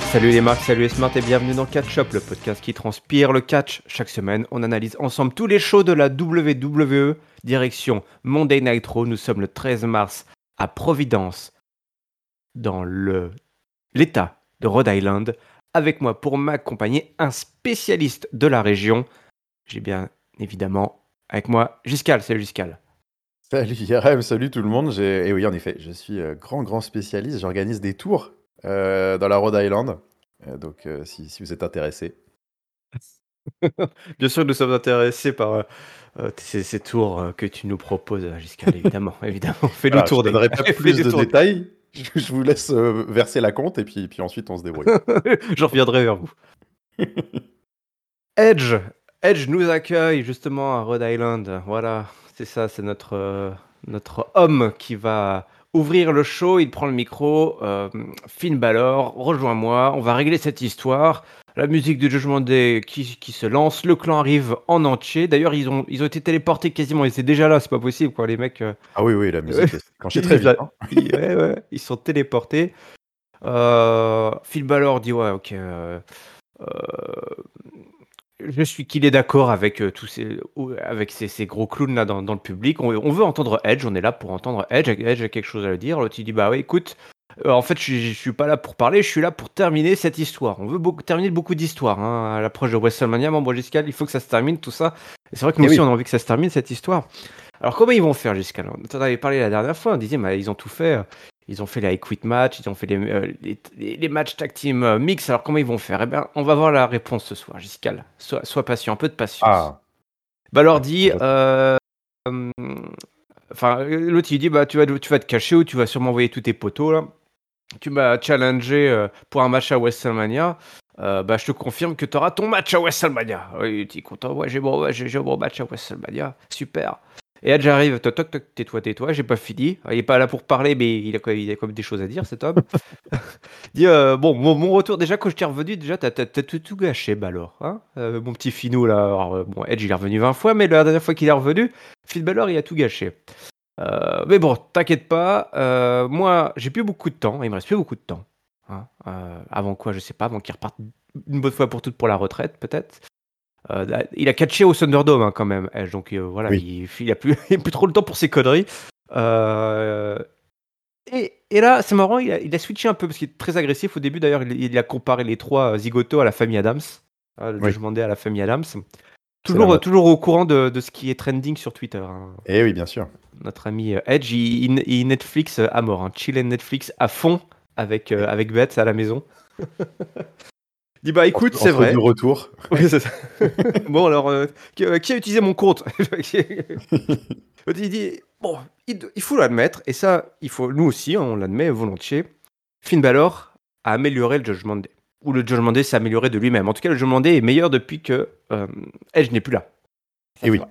Salut les marques, salut les smart et bienvenue dans Catch Up, le podcast qui transpire le catch. Chaque semaine, on analyse ensemble tous les shows de la WWE, direction Monday Night Raw. Nous sommes le 13 mars à Providence, dans l'État de Rhode Island. Avec moi pour m'accompagner, un spécialiste de la région. J'ai bien évidemment avec moi Giscal. Salut Giscal. Salut IRM, salut tout le monde. Et oui, en effet, je suis grand spécialiste. J'organise des tours dans la Rhode Island. Donc, si vous êtes intéressé. Bien sûr, nous sommes intéressés par ces tours que tu nous proposes, Giscal, évidemment. Fais-nous Voilà, tour je ne donnerai pas plus de tours. détails. Je vous laisse verser la compte et puis ensuite on se débrouille. Je reviendrai vers vous. Edge nous accueille justement à Rhode Island. Voilà, c'est ça, c'est notre homme qui va ouvrir le show. Il prend le micro. Finn Balor, rejoins-moi. On va régler cette histoire. La musique du Judgment Day qui se lance. Le clan arrive en entier. D'ailleurs, ils ont été téléportés quasiment. Ils étaient déjà là, c'est pas possible, quoi, les mecs. Ah oui, la musique, elle s'est très vite. Hein. Ouais, ils sont téléportés. Finn Balor dit ouais, ok. Je suis qu'il est d'accord avec ces gros clowns là dans le public. On veut entendre Edge, on est là pour entendre Edge. Edge a quelque chose à dire. L'autre il dit bah ouais, écoute, en fait je suis pas là pour parler, je suis là pour terminer cette histoire. On veut terminer beaucoup d'histoires à l'approche de WrestleMania. Membre Giscal, il faut que ça se termine tout ça. Et c'est vrai que nous aussi on a envie que ça se termine cette histoire. Alors comment ils vont faire, Giscal? On en avait parlé la dernière fois. On disait bah, ils ont tout fait. Ils ont fait les Quit Match, ils ont fait les matchs tag team mix. Alors comment ils vont faire? Eh bien, on va voir la réponse ce soir, Giscal. Sois patient, un peu de patience. Ah. Balor dit, l'autre il dit, bah tu vas te cacher ou tu vas sûrement envoyer tous tes potos là. Tu m'as challengé pour un match à WrestleMania. Bah je te confirme que tu auras ton match à WrestleMania. Oui, tu es content? Ouais, j'ai mon match à WrestleMania. Super. Et Edge arrive, toc, tais-toi, j'ai pas fini. Il est pas là pour parler, mais il a quand même des choses à dire, cet homme. Il dit, bon, mon retour, déjà, quand je t'ai revenu, déjà, t'as tout gâché, Balor. Hein mon petit Finou, là. Alors, bon, Edge, il est revenu 20 fois, mais la dernière fois qu'il est revenu, Finn Balor, il a tout gâché. Mais bon, t'inquiète pas. Moi, j'ai plus beaucoup de temps. Il me reste plus beaucoup de temps. Hein, avant quoi, je sais pas, avant qu'il reparte une bonne fois pour toutes pour la retraite, peut-être. Il a catché au Thunderdome hein, quand même, Edge, donc voilà, oui. il a plus trop le temps pour ses conneries. Et là, c'est marrant, il a switché un peu parce qu'il est très agressif au début. D'ailleurs, il a comparé les trois zigotos à la famille Adams. Le Judgment Day à la famille Adams. Toujours au courant de ce qui est trending sur Twitter. Hein. Eh oui, bien sûr. Notre ami Edge, il Netflix à mort. Hein. Chill Netflix à fond avec Beth à la maison. Il dit bah écoute, c'est vrai. Du retour. Oui, c'est ça. Bon alors, qui a utilisé mon compte? Il dit bon, il faut l'admettre, et ça, nous aussi, on l'admet volontiers. Finn Balor a amélioré le Judgment Day, ou le Judgment Day s'est amélioré de lui-même. En tout cas, le Judgment Day est meilleur depuis que Edge n'est plus là. Et oui.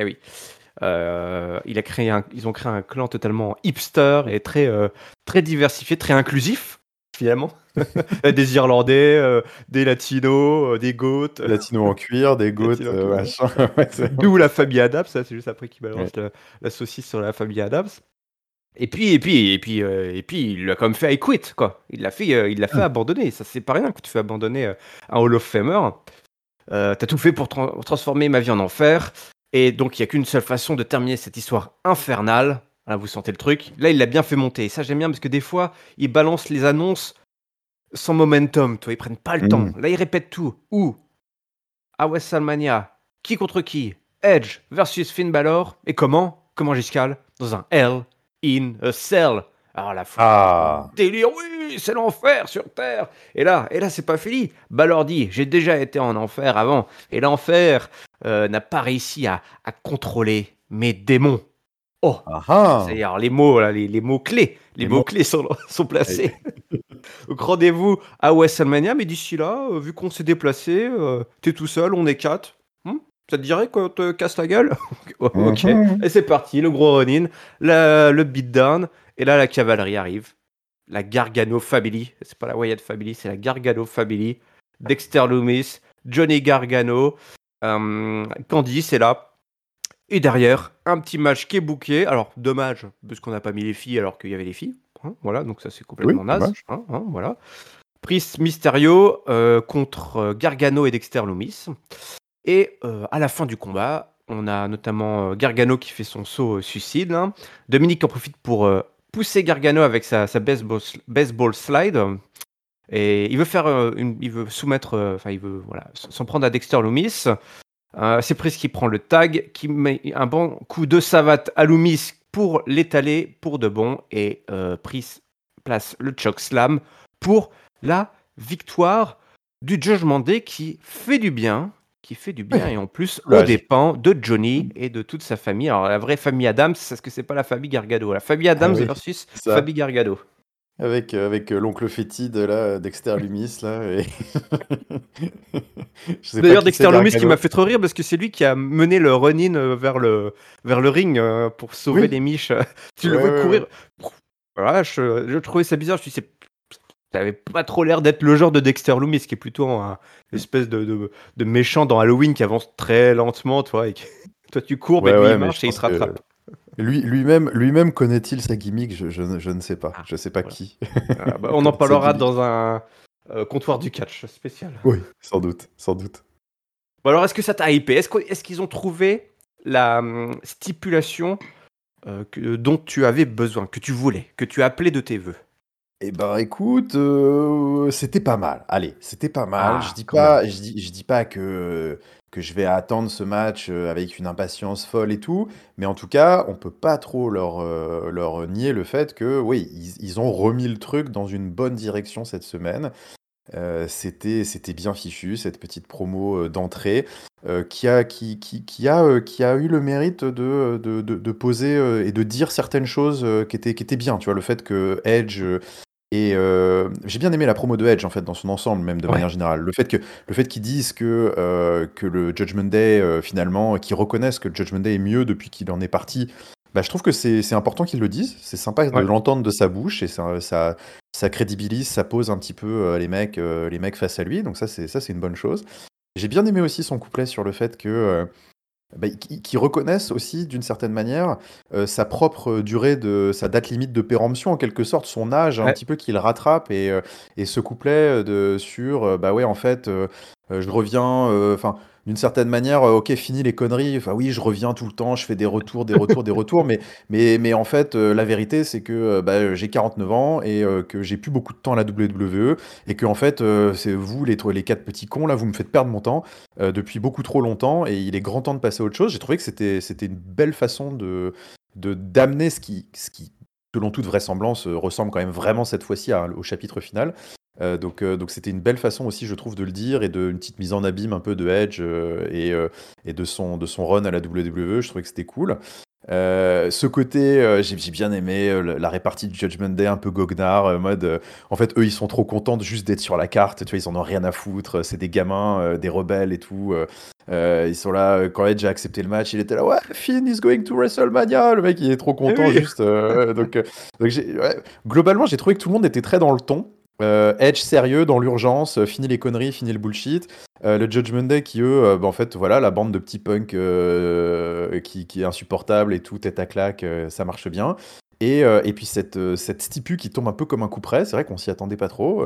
Ils ont créé un clan totalement hipster et très diversifié, très inclusif. Finalement, des Irlandais, des Latinos, des Goths. Latinos en cuir, des Goths, machin. D'où la famille Adams, ça, c'est juste après qu'il balance la saucisse sur la famille Adams. Et puis, il l'a quand même fait I Quit, quoi. Il l'a fait abandonner. Ça, c'est pas rien que tu fais abandonner un Hall of Famer. T'as tout fait pour transformer ma vie en enfer. Et donc, il n'y a qu'une seule façon de terminer cette histoire infernale. Là, vous sentez le truc. Là, il l'a bien fait monter. Et ça, j'aime bien parce que des fois, ils balancent les annonces sans momentum. Toi, ils prennent pas le temps. Là, ils répètent tout. Où? À WrestleMania. Qui contre qui? Edge versus Finn Balor. Et comment? Comment Giscal? Dans un Hell in a Cell. Alors la foule, délire, oui, c'est l'enfer sur Terre. Et là, c'est pas fini. Balor dit, j'ai déjà été en enfer avant. Et l'enfer n'a pas réussi à contrôler mes démons. Oh, c'est-à-dire les mots, là, les mots clés. Les mots clés sont placés. Donc rendez-vous à WrestleMania, mais d'ici là, vu qu'on s'est déplacé, t'es tout seul, on est 4. Ça te dirait qu'on te casse la gueule? Ok. Et c'est parti, le gros run-in, le beatdown, et là la cavalerie arrive. La Gargano Family, c'est pas la Wyatt Family, c'est la Gargano Family. Dexter Lumis, Johnny Gargano, Candice est là. Et derrière, un petit match qui est booké. Alors, dommage, parce qu'on n'a pas mis les filles alors qu'il y avait les filles. Hein, voilà, donc ça c'est complètement naze. Voilà. Priest Mysterio contre Gargano et Dexter Lumis. Et à la fin du combat, on a notamment Gargano qui fait son saut suicide. Hein. Dominique en profite pour pousser Gargano avec sa baseball slide. Et il veut faire il veut soumettre, il veut s'en prendre à Dexter Lumis. C'est Priest qui prend le tag, qui met un bon coup de savate à Lumis pour l'étaler pour de bon. Et Priest place le chokeslam pour la victoire du Judgment Day qui fait du bien. Et en plus aux dépens de Johnny et de toute sa famille. Alors la vraie famille Adams, est-ce que c'est pas la famille Gargano? La famille Adams versus famille Gargano. Avec l'oncle fétide là, Dexter Lumis là. Et... D'ailleurs Dexter Lumis qui m'a fait trop rire parce que c'est lui qui a mené le run-in vers le ring pour sauver les miches. Tu le vois courir. Voilà, je trouvais ça bizarre. Je me suis dit, ça avait pas trop l'air d'être le genre de Dexter Lumis qui est plutôt une espèce de méchant dans Halloween qui avance très lentement, toi, et toi tu cours, mais lui il marche et il se rattrape. Lui-même connaît-il sa gimmick? Je ne sais pas. Je sais pas qui. On en parlera dans un comptoir du catch spécial. Oui, sans doute. Bon, alors, est-ce que ça t'a hypé? Est-ce qu'ils ont trouvé la stipulation dont tu avais besoin, que tu voulais, que tu appelais de tes voeux? Eh ben, écoute, c'était pas mal. Allez, c'était pas mal. Je dis pas que je vais attendre ce match avec une impatience folle et tout, mais en tout cas, on peut pas trop leur nier le fait que, oui, ils ont remis le truc dans une bonne direction cette semaine. C'était bien fichu, cette petite promo d'entrée qui a eu le mérite de poser et de dire certaines choses qui étaient bien. Tu vois, le fait que Edge et j'ai bien aimé la promo de Edge en fait dans son ensemble, même de manière générale. Le fait qu'ils disent que le Judgment Day finalement, qu'ils reconnaissent que le Judgment Day est mieux depuis qu'il en est parti. Bah, je trouve que c'est important qu'ils le disent. C'est sympa de l'entendre de sa bouche et ça crédibilise, ça pose un petit peu les mecs face à lui. Donc ça c'est une bonne chose. J'ai bien aimé aussi son couplet sur le fait que qui reconnaissent aussi d'une certaine manière sa propre durée sa date limite de péremption en quelque sorte, son âge un petit peu qu'il rattrape et ce couplet sur en fait je reviens d'une certaine manière ok fini les conneries, enfin oui je reviens tout le temps, je fais des retours mais en fait la vérité c'est que j'ai 49 ans et que j'ai plus beaucoup de temps à la WWE et que en fait c'est vous les 4 petits cons là, vous me faites perdre mon temps depuis beaucoup trop longtemps et il est grand temps de passer à autre chose. J'ai trouvé que c'était une belle façon d'amener ce qui, selon toute vraisemblance, ressemble quand même vraiment cette fois-ci au chapitre final. Donc c'était une belle façon aussi, je trouve, de le dire et une petite mise en abîme un peu de Edge et de son run à la WWE. Je trouvais que c'était cool. Ce côté, j'ai bien aimé la répartie du Judgment Day un peu goguenard, mode en fait eux ils sont trop contents juste d'être sur la carte, tu vois, ils en ont rien à foutre, c'est des gamins, des rebelles et tout, ils sont là, quand Edge a accepté le match, il était là, ouais, Finn is going to WrestleMania, le mec il est trop content juste, donc globalement j'ai trouvé que tout le monde était très dans le ton. Edge sérieux dans l'urgence, fini les conneries, fini le bullshit. Le Judgment Day qui eux, en fait voilà, la bande de petits punks qui est insupportable et tout, tête à claque, ça marche bien. Et puis cette stipu qui tombe un peu comme un coup près, c'est vrai qu'on s'y attendait pas trop.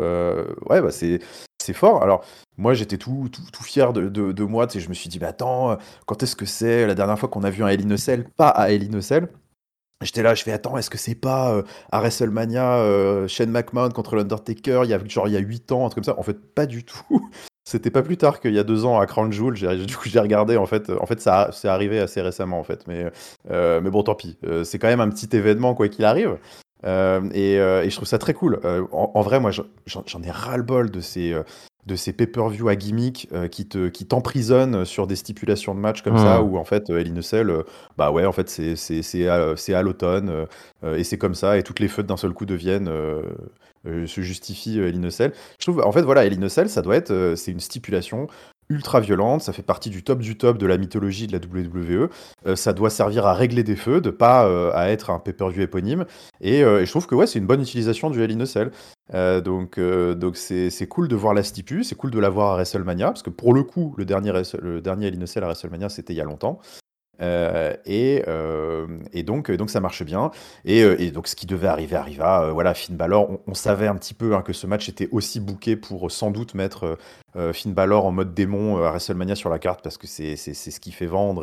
C'est fort. Alors moi j'étais tout fier de moi, tu sais, je me suis dit attends, quand est-ce que c'est la dernière fois qu'on a vu un Hell in a Cell, pas à Hell in a Cell. J'étais là, je fais attends, est-ce que c'est pas à WrestleMania Shane McMahon contre l'Undertaker il y a 8 ans, un truc comme ça. En fait, pas du tout. C'était pas plus tard qu'il y a 2 ans à Crown Jewel. Du coup, j'ai regardé. En fait, ça c'est arrivé assez récemment en fait. Mais bon, tant pis. C'est quand même un petit événement quoi qu'il arrive. Et je trouve ça très cool. En vrai, moi, j'en ai ras-le-bol de ces pay-per-view à gimmick qui t'emprisonnent sur des stipulations de match comme ça où en fait Hell in a Cell en fait c'est à l'automne et c'est comme ça et toutes les feuds d'un seul coup deviennent se justifient Hell in a Cell. Je trouve en fait voilà, Hell in a Cell ça doit être c'est une stipulation ultra violente, ça fait partie du top de la mythologie de la WWE. Ça doit servir à régler des feuds, pas à être un pay-per-view éponyme. Et je trouve que ouais, c'est une bonne utilisation du Hell in a Cell. Donc c'est cool de voir la stipu, c'est cool de la voir à WrestleMania, parce que pour le coup, le dernier Hell in a Cell à WrestleMania, c'était il y a longtemps. Et donc ça marche bien. Et donc ce qui devait arriver arriva. Voilà, Finn Balor, on savait un petit peu que ce match était aussi booké pour sans doute mettre Finn Balor en mode démon à WrestleMania sur la carte parce que c'est ce qui fait vendre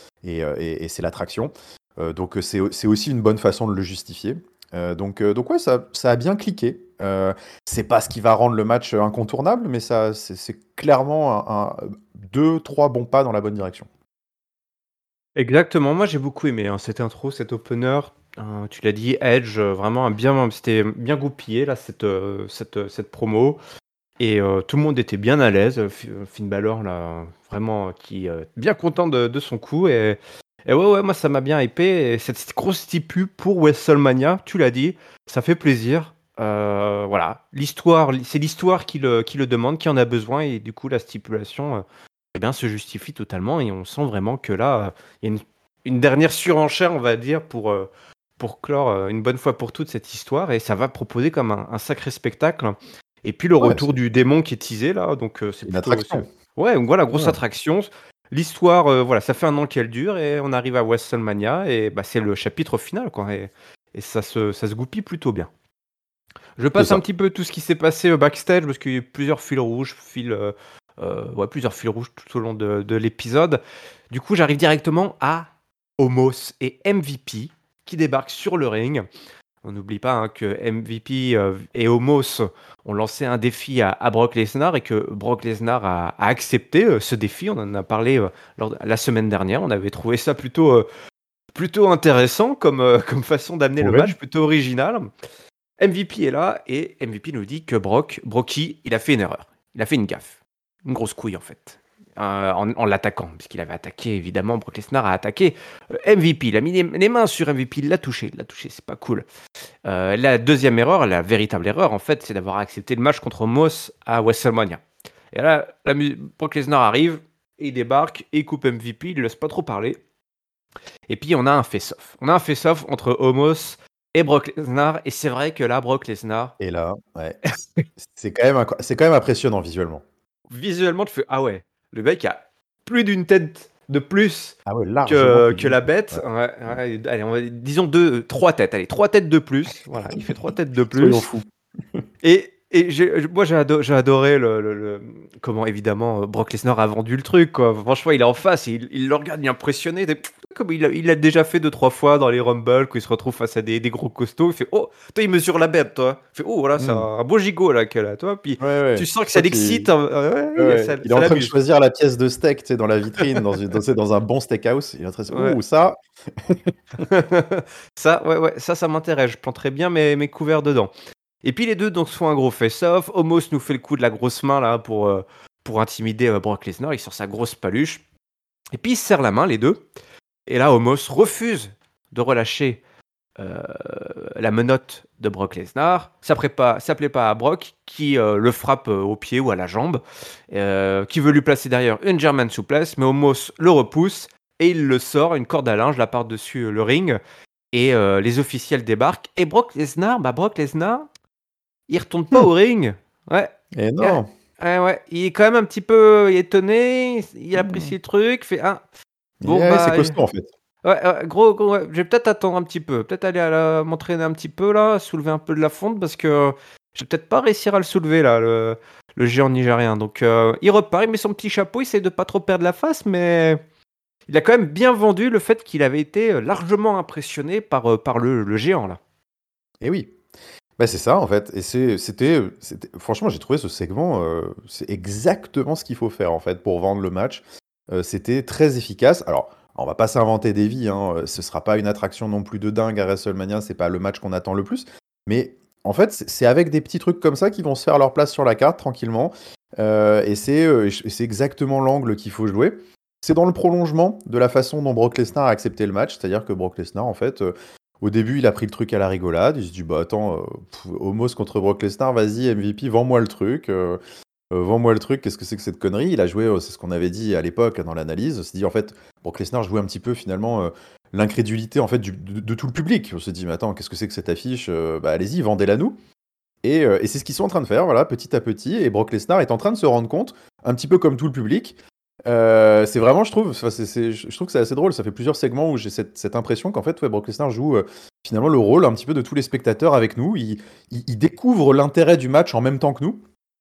et c'est l'attraction. Donc c'est aussi une bonne façon de le justifier. Donc ouais, ça a bien cliqué. C'est pas ce qui va rendre le match incontournable, mais c'est clairement deux, trois bons pas dans la bonne direction. Exactement, moi j'ai beaucoup aimé cette intro, cet opener. Tu l'as dit, Edge, vraiment c'était bien goupillé là, cette promo. Et tout le monde était bien à l'aise. Finn Balor, là, vraiment, qui bien content de son coup. Et ouais, moi ça m'a bien hypé. Et cette grosse stipu pour WrestleMania, tu l'as dit, ça fait plaisir. Voilà, c'est l'histoire qui le demande, qui en a besoin. Et du coup, la stipulation eh bien, se justifie totalement. Et on sent vraiment que là, il y a une dernière surenchère, on va dire, pour clore une bonne fois pour toutes cette histoire. Et ça va proposer comme un sacré spectacle. Et puis le Ouais, retour c'est du démon qui est teasé là, donc c'est une plutôt. attraction. Ouais, donc voilà, grosse Ouais. attraction. L'histoire, voilà, ça fait un an qu'elle dure et on arrive à WrestleMania et bah, c'est le chapitre final, quoi. Et ça se goupille plutôt bien. Je C'est passe un ça. petit peu tout ce qui s'est passé backstage parce qu'il y a eu plusieurs fils rouges, plusieurs fils rouges tout au long de l'épisode. Du coup, j'arrive directement à Omos et MVP qui débarquent sur le ring. On n'oublie pas que MVP et Omos ont lancé un défi à Brock Lesnar et que Brock Lesnar a accepté ce défi. On en a parlé la semaine dernière. On avait trouvé ça plutôt intéressant comme façon d'amener le Ouais. match, plutôt original. MVP est là et MVP nous dit que Brocky, il a fait une erreur. Il a fait une gaffe. Une grosse couille en fait. En l'attaquant, puisqu'il avait attaqué, évidemment, Brock Lesnar a attaqué MVP. Il a mis les mains sur MVP, il l'a touché, c'est pas cool. La deuxième erreur, la véritable erreur, en fait, c'est d'avoir accepté le match contre Moss à WrestleMania. Et là, Brock Lesnar arrive, et il débarque, et il coupe MVP, il ne laisse pas trop parler. Et puis, on a un face-off. On a un face-off entre Omos et Brock Lesnar, et c'est vrai que là, Brock Lesnar, Et là, ouais, c'est quand même impressionnant visuellement. visuellement, tu fais, ah ouais, le mec a plus d'une tête de plus Ah ouais, largement que plus d'une. la bête. Ouais. Ouais, allez, disons trois têtes. Allez, trois têtes de plus. Voilà, il fait trois têtes de Soyons plus. fous. Et moi, j'ai adoré comment, évidemment, Brock Lesnar a vendu le truc, quoi. Franchement, il est en face, il le regarde, il est impressionné. Comme il l'a déjà fait 2-3 fois dans les Rumble, quand il se retrouve face à des gros costauds. Il fait, oh, toi, il mesure la bête, toi. Il fait, oh, voilà, c'est Hmm. un beau gigot, là, qu'elle a, toi. Puis, Ouais, tu ouais. sens que Je ça crois qu'il l'excite, hein. Ouais, ouais, ouais. ça, Il est ça en train de l'amuse. choisir la pièce de steak, tu sais, dans la vitrine, dans un bon steakhouse. Il est en train de Ouais. ouh, ça. Ça, ouais, ça m'intéresse. Je planterais bien mes couverts dedans. Et puis les deux donc font un gros face-off. Omos nous fait le coup de la grosse main là pour intimider Brock Lesnar. Il sort sa grosse paluche. Et puis ils se serrent la main les deux. Et là Omos refuse de relâcher euh, la menotte de Brock Lesnar. Ça plaît pas à Brock qui le frappe au pied ou à la jambe. Qui veut lui placer derrière une German suplex. Mais Omos le repousse et il le sort une corde à linge là par-dessus le ring. Et les officiels débarquent. Et Brock Lesnar, il retourne pas au ring. Ouais. Et Ouais, non. ouais. Il est quand même un petit peu étonné. Il Hmm. apprécie le truc. Fait ah, bon Ouais, c'est bah costaud en fait. ouais, gros, ouais. Je vais peut-être attendre un petit peu. Peut-être aller m'entraîner un petit peu là, soulever un peu de la fonte parce que je vais peut-être pas réussir à le soulever là, le géant nigérien. Donc il repart, il met son petit chapeau, il essaie de pas trop perdre la face, mais il a quand même bien vendu le fait qu'il avait été largement impressionné par le géant là. Et oui. Bah, c'est ça en fait. Et franchement, j'ai trouvé ce segment, c'est exactement ce qu'il faut faire en fait pour vendre le match. C'était très efficace. Alors, on va pas s'inventer des vies, hein, ce sera pas une attraction non plus de dingue à WrestleMania, c'est pas le match qu'on attend le plus. Mais en fait, c'est avec des petits trucs comme ça qui vont se faire leur place sur la carte tranquillement. Et c'est exactement l'angle qu'il faut jouer. C'est dans le prolongement de la façon dont Brock Lesnar a accepté le match, c'est-à-dire que Brock Lesnar, en fait, au début, il a pris le truc à la rigolade. Il se dit, bah attends, Omos contre Brock Lesnar, vas-y, MVP, vends-moi le truc. Vends-moi le truc, qu'est-ce que c'est que cette connerie? Il a joué, c'est ce qu'on avait dit à l'époque dans l'analyse. On s'est dit, en fait, Brock Lesnar jouait un petit peu finalement l'incrédulité en fait, de tout le public. On se dit, mais attends, qu'est-ce que c'est que cette affiche? Bah allez-y, vendez-la nous. Et c'est ce qu'ils sont en train de faire, voilà, petit à petit. Et Brock Lesnar est en train de se rendre compte, un petit peu comme tout le public, C'est vraiment, je trouve, enfin, je trouve que c'est assez drôle. Ça fait plusieurs segments où j'ai cette impression qu'en fait, ouais, Brock Lesnar joue finalement le rôle un petit peu de tous les spectateurs avec nous. Il découvre l'intérêt du match en même temps que nous.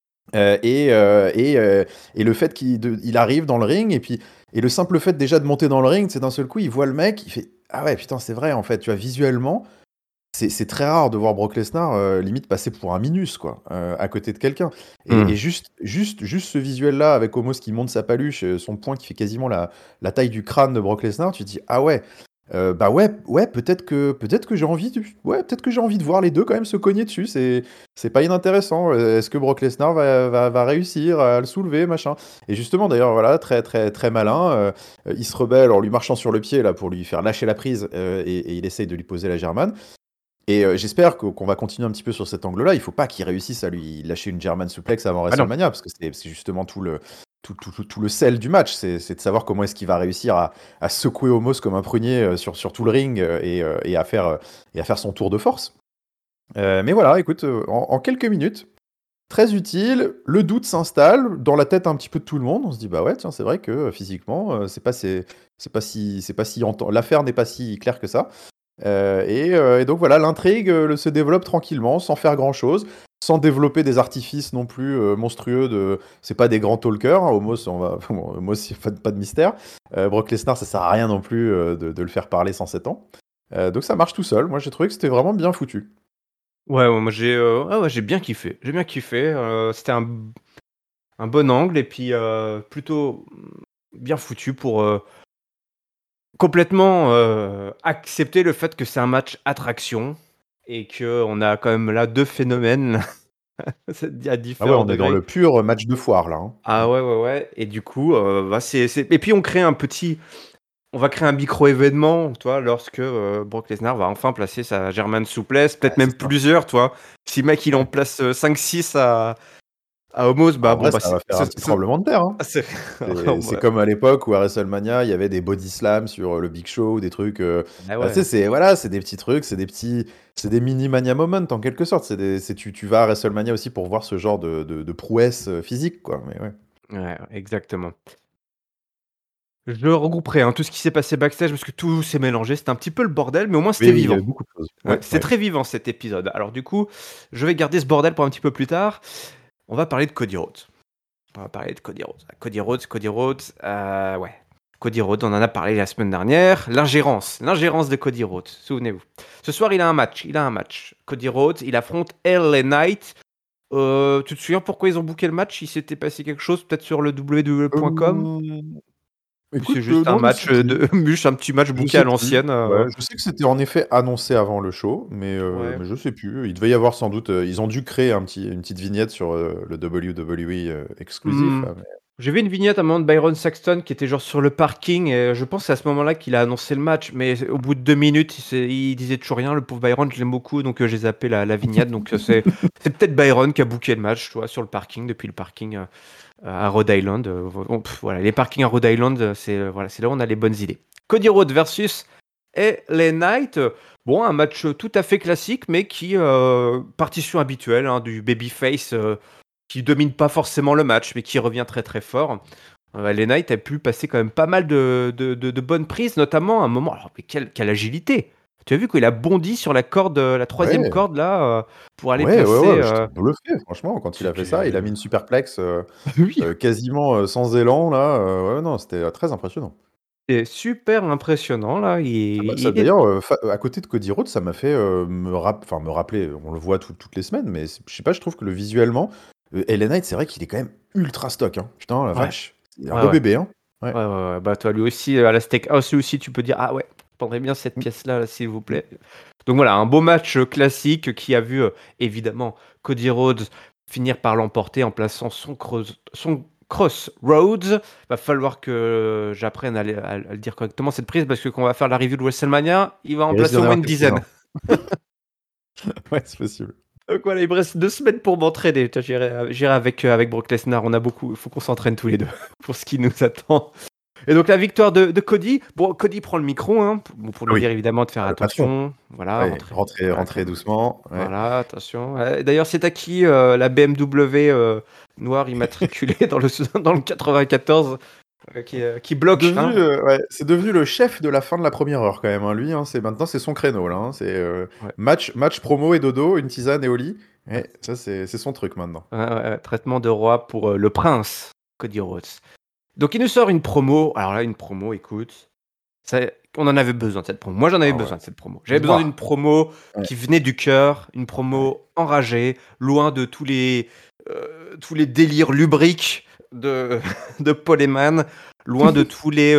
Et le fait il arrive dans le ring, et le simple fait déjà de monter dans le ring, c'est d'un seul coup, il voit le mec, il fait ah ouais, putain, c'est vrai, en fait, tu vois, visuellement, c'est très rare de voir Brock Lesnar limite passer pour un minus, quoi, à côté de quelqu'un. Et juste ce visuel-là, avec Omos qui monte sa paluche, son poing qui fait quasiment la taille du crâne de Brock Lesnar, tu te dis ah ouais. Bah ouais, peut-être que j'ai envie peut-être que j'ai envie de voir les deux quand même se cogner dessus. C'est pas inintéressant. Est-ce que Brock Lesnar va réussir à le soulever, machin. Et justement, d'ailleurs, voilà, très très très malin. Il se rebelle en lui marchant sur le pied là pour lui faire lâcher la prise, et il essaye de lui poser la Germane. Et j'espère qu'on va continuer un petit peu sur cet angle-là. Il faut pas qu'il réussisse à lui lâcher une German suplex avant Ah non. WrestleMania, parce que c'est justement tout le sel du match. C'est de savoir comment est-ce qu'il va réussir à secouer Omos comme un prunier sur tout le ring, et à faire son tour de force. Mais voilà, écoute, en quelques minutes, très utile, le doute s'installe dans la tête un petit peu de tout le monde. On se dit, bah ouais, tiens, c'est vrai que physiquement, l'affaire n'est pas si claire que ça. Et donc voilà, l'intrigue se développe tranquillement, sans faire grand-chose, sans développer des artifices non plus monstrueux. C'est pas des grands talkers, hein. Omos, Omos, il n'y a pas de mystère. Brock Lesnar, ça sert à rien non plus de le faire parler sans 7 ans. Donc ça marche tout seul. Moi, j'ai trouvé que c'était vraiment bien foutu. Ouais, moi j'ai bien kiffé. J'ai bien kiffé. C'était un bon angle et puis plutôt bien foutu pour complètement accepter le fait que c'est un match attraction et que on a quand même là deux phénomènes à Ah ouais, différents on est dans degrés. le pur match de foire là, hein. Ah ouais. Et du coup, et puis on va créer un micro-événement, toi, lorsque Brock Lesnar va enfin placer sa German souplesse, Ouais, peut-être même c'est ça. plusieurs, toi. Si mec il en Ouais. place 5-6 à Homos, En bah bon, vrai, bah ça va faire un petit tremblement de terre, hein. c'est- C'est ouais. comme à l'époque où à WrestleMania, il y avait des body slams sur le Big Show, des trucs. Ah Bah, tu sais, ouais. c'est des petits trucs, c'est des mini Mania moments en quelque sorte. Tu vas à WrestleMania aussi pour voir ce genre de prouesse physique, quoi. Mais ouais. Ouais, exactement. Je regrouperai tout ce qui s'est passé backstage parce que tout s'est mélangé. C'était un petit peu le bordel, mais au moins c'était Oui, il y vivant. avait beaucoup de choses. Ouais, Ouais, c'est ouais. très vivant cet épisode. Alors du coup, je vais garder ce bordel pour un petit peu plus tard. On va parler de Cody Rhodes. On va parler de Cody Rhodes. Cody Rhodes, ouais. Cody Rhodes, on en a parlé la semaine dernière. L'ingérence de Cody Rhodes, souvenez-vous. Ce soir, il a un match. Cody Rhodes, il affronte LA Knight. Tu te souviens pourquoi ils ont booké le match? Il s'était passé quelque chose peut-être sur le www.com? Euh, Ou c'est Écoute, juste un non, je sais match plus. un petit match Je booké à sais plus. l'ancienne? Ouais, je sais que c'était en effet annoncé avant le show, Ouais. mais je sais plus. Il devait y avoir sans doute. Ils ont dû créer une petite vignette sur le WWE exclusif Hmm. là. J'ai vu une vignette à un moment de Byron Saxton qui était genre sur le parking et je pense que c'est à ce moment-là qu'il a annoncé le match, mais au bout de 2 minutes il disait toujours rien. Le pauvre Byron, je l'aime beaucoup, donc j'ai zappé la vignette. Donc c'est peut-être Byron qui a booké le match, tu vois, sur le parking, depuis le parking à Rhode Island. Voilà, les parkings à Rhode Island, c'est là où on a les bonnes idées. Cody Rhodes versus LA Knight. Bon, un match tout à fait classique, mais qui partition habituelle du babyface qui domine pas forcément le match, mais qui revient très très fort. LA Knight a pu passer quand même pas mal de bonnes prises, notamment à un moment. Alors, mais quelle agilité! Tu as vu qu'il a bondi sur la corde, la troisième Ouais, corde là, pour aller ouais, placer. bah, j'étais bluffé franchement quand il a fait ça. Il a mis une superplex Oui, quasiment sans élan là. Ouais, non, c'était très impressionnant. c'est super impressionnant là. Ça Il est. d'ailleurs, à côté de Cody Rhodes, ça m'a fait me rappeler. On le voit toutes les semaines, mais je sais pas, je trouve que visuellement, LA Knight, c'est vrai qu'il est quand même ultra stock, hein. Putain, la Ouais, vache, c'est un ouais, beau ouais. bébé, hein. Ouais. Ouais. Bah, toi, lui aussi, à la Steakhouse, lui aussi, tu peux dire, ah ouais, je prendrais bien cette Mm, pièce-là, là, s'il vous mm. plaît. Donc voilà, un beau match classique qui a vu, évidemment, Cody Rhodes finir par l'emporter en plaçant son Crossroads. Va falloir que j'apprenne à le dire correctement, cette prise, parce que quand on va faire la review de WrestleMania, il va en Il risque placer d'y au en moins avoir une dizaine. quelques-uns. Ouais, c'est possible. Donc voilà, il me reste 2 semaines pour m'entraîner. Tiens, j'irai avec Brock Lesnar. On a beaucoup, il faut qu'on s'entraîne tous les deux pour ce qui nous attend. Et donc la victoire de Cody. Bon, Cody prend le micro pour Ah nous oui, dire évidemment de faire le patron. attention. Voilà, Ouais, rentrer doucement. Ouais. voilà, attention. D'ailleurs, c'est à qui la BMW noire immatriculée dans le 94? qui bloque, hein. Ouais, c'est devenu le chef de la fin de la première heure quand même, hein. Lui, hein, maintenant c'est son créneau là, hein. C'est Ouais. match promo et dodo, une tisane et au lit. Ouais, ça c'est son truc maintenant. Ouais, traitement de roi pour le prince Cody Rhodes. Donc il nous sort une promo. Alors là, une promo, écoute, on en avait besoin de cette promo. Moi, j'en avais Ah ouais. besoin de cette promo. J'avais besoin d'une promo Ouais. qui venait du cœur, une promo enragée, loin de tous les délires lubriques de, de Paul Heyman, loin de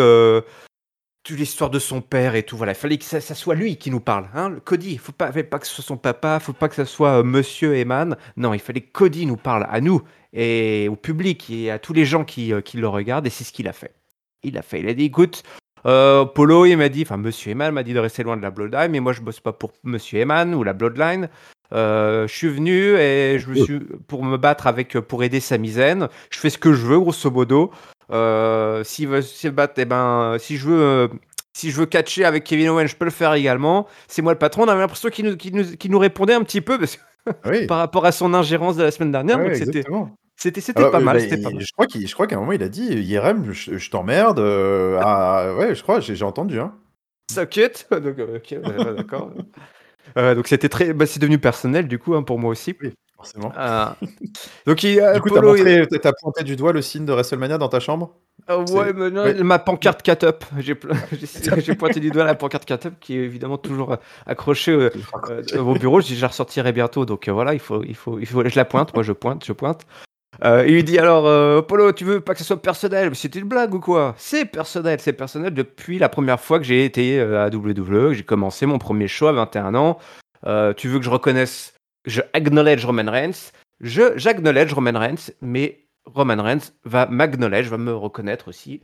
toutes les histoires de son père et tout. Voilà, il fallait que ça soit lui qui nous parle. Hein, le Cody, fallait pas que ce soit son papa, faut pas que ce soit Monsieur Heyman. Non, il fallait que Cody nous parle à nous et au public et à tous les gens qui le regardent. Et c'est ce qu'il a fait. Il a dit, écoute, Polo, il m'a dit, enfin Monsieur Heyman m'a dit de rester loin de la Bloodline, mais moi je bosse pas pour Monsieur Heyman ou la Bloodline. Je suis venu et je me suis pour me battre pour aider Sami Zayn. Je fais ce que je veux, grosso modo. S'il veut se battre, si je veux catcher avec Kevin Owens, je peux le faire également. C'est moi le patron. On avait l'impression qu'il nous répondait un petit peu parce que Oui, par rapport à son ingérence de la semaine dernière. ouais, Donc exactement. c'était pas mal. Bah, C'était pas mal. je crois qu'à un moment il a dit Yerem, je t'emmerde. Ouais, je crois, j'ai entendu. Hein. Suck it. Donc, ok, ouais, d'accord. Donc c'était c'est devenu personnel du coup, hein, pour moi aussi. Oui, forcément. Donc Du coup, Polo, t'as pointé du doigt le signe de WrestleMania dans ta chambre? ouais, mais non, Ouais. ma pancarte cut-up. J'ai pointé du doigt la pancarte cut-up qui est évidemment toujours accrochée au bureau. Je la ressortirai bientôt, donc voilà, il faut, je la pointe. Moi, je pointe. Il lui dit alors, Polo, tu veux pas que ce soit personnel? C'était une blague ou quoi? C'est personnel depuis la première fois que j'ai été à WWE, que j'ai commencé mon premier show à 21 ans. Tu veux que je acknowledge Roman Reigns? J'acknowledge Roman Reigns, mais Roman Reigns va me reconnaître aussi,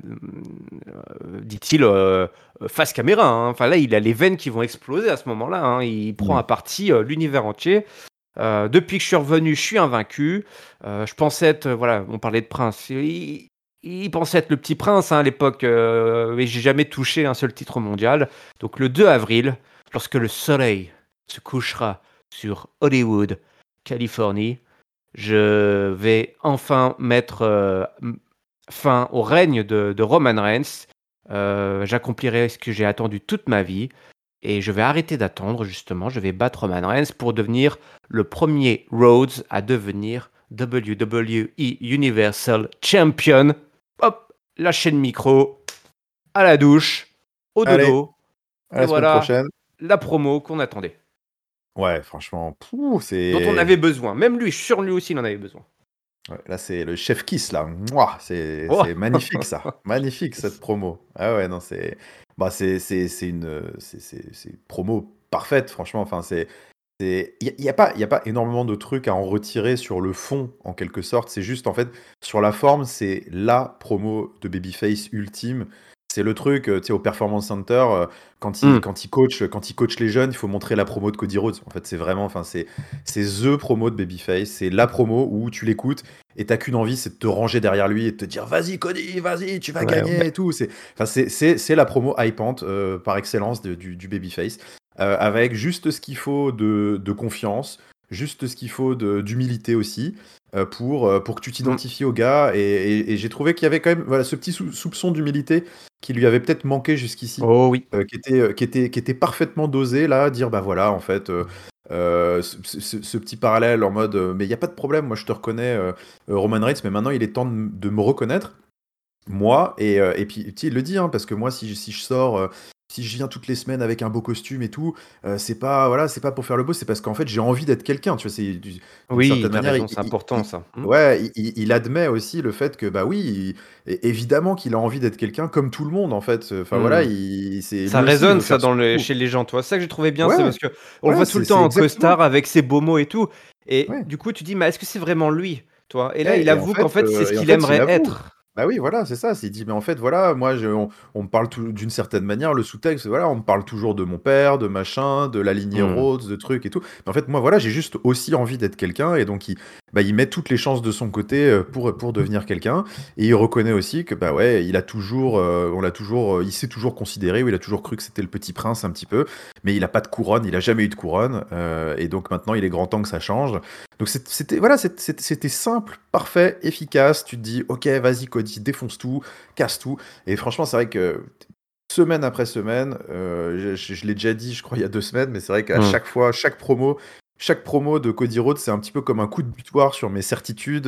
dit-il, face caméra. Hein. Enfin là, il a les veines qui vont exploser à ce moment-là. Hein. Il prend à partie l'univers entier. Depuis que je suis revenu, je suis invaincu. Je pensais être, voilà, on parlait de prince. Il pensait être le petit prince hein, à l'époque, mais j'ai jamais touché un seul titre mondial. Donc le 2 avril, lorsque le soleil se couchera sur Hollywood, Californie, je vais enfin mettre fin au règne de Roman Reigns. J'accomplirai ce que j'ai attendu toute ma vie. Et je vais arrêter d'attendre, justement. Je vais battre Roman Reigns pour devenir le premier Rhodes à devenir WWE Universal Champion. Hop, lâcher le micro, à la douche, au Allez, dodo. à Et la semaine voilà prochaine. la promo qu'on attendait. Ouais, franchement, Dont on c'est. avait besoin. Même lui, sur lui aussi, il en avait besoin. Ouais, là, c'est le chef kiss, là. Mouah, Oh. c'est magnifique, ça. Magnifique, cette promo. Ah ouais, non, c'est. Bah, c'est une promo parfaite, franchement. Enfin, il y a pas énormément de trucs à en retirer sur le fond, en quelque sorte. C'est juste, en fait, sur la forme, c'est la promo de Babyface ultime. C'est le truc, tu sais, au Performance Center, quand il coach les jeunes, il faut montrer la promo de Cody Rhodes. En fait, c'est vraiment, enfin, c'est the promo de Babyface. C'est la promo où tu l'écoutes et t'as qu'une envie, c'est de te ranger derrière lui et de te dire, vas-y Cody, vas-y, tu vas gagner et tout. C'est la promo hypante par excellence du Babyface. Avec juste ce qu'il faut de confiance, juste ce qu'il faut d'humilité aussi, pour que tu t'identifies au gars. Et j'ai trouvé qu'il y avait quand même voilà, ce petit soupçon d'humilité qui lui avait peut-être manqué jusqu'ici, Oh oui. qui était parfaitement dosé là, dire bah voilà, en fait, ce petit parallèle en mode mais il n'y a pas de problème, moi je te reconnais, Roman Reigns, mais maintenant il est temps de me reconnaître. Moi, et puis tu sais, il le dit, hein, parce que moi, si je sors, si je viens toutes les semaines avec un beau costume et tout, c'est pas, voilà, c'est pas pour faire le beau, c'est parce qu'en fait, j'ai envie d'être quelqu'un, tu vois. D'une Oui, certaine t'as manière, raison, c'est important ça. ouais, il admet aussi le fait que, bah oui, évidemment qu'il a envie d'être quelqu'un comme tout le monde, en fait. Enfin voilà, Ça lui aussi, il résonne veut ça faire son trou. chez les gens, toi. C'est ça que j'ai trouvé bien, c'est Ouais, parce que on le ouais, voit tout le c'est temps en exactement. costard avec ses beaux mots et tout. Et Ouais. du coup, tu dis, mais est-ce que c'est vraiment lui, toi? Et là, il Et en avoue qu'en fait, fait, c'est ce qu'il il aimerait avoue. être. Bah oui, voilà, c'est ça. Il dit, mais en fait, voilà, moi, on me parle d'une certaine manière, le sous-texte, voilà, on me parle toujours de mon père, de machin, de la lignée Hmm. Rhodes, de trucs et tout. Mais en fait, moi, voilà, j'ai juste aussi envie d'être quelqu'un. Et donc, bah, il met toutes les chances de son côté pour devenir quelqu'un. Et il reconnaît aussi que bah ouais, il s'est toujours considéré, ou il a toujours cru que c'était le petit prince un petit peu, mais il a pas de couronne, il a jamais eu de couronne, et donc maintenant il est grand temps que ça change. Donc c'était simple, parfait, efficace. Tu te dis, ok, vas-y Cody, défonce tout, casse tout. Et franchement, c'est vrai que semaine après semaine, je l'ai déjà dit, je crois, il y a 2 semaines, mais c'est vrai qu'à Hmm. chaque fois, chaque promo de Cody Rhodes, c'est un petit peu comme un coup de butoir sur mes certitudes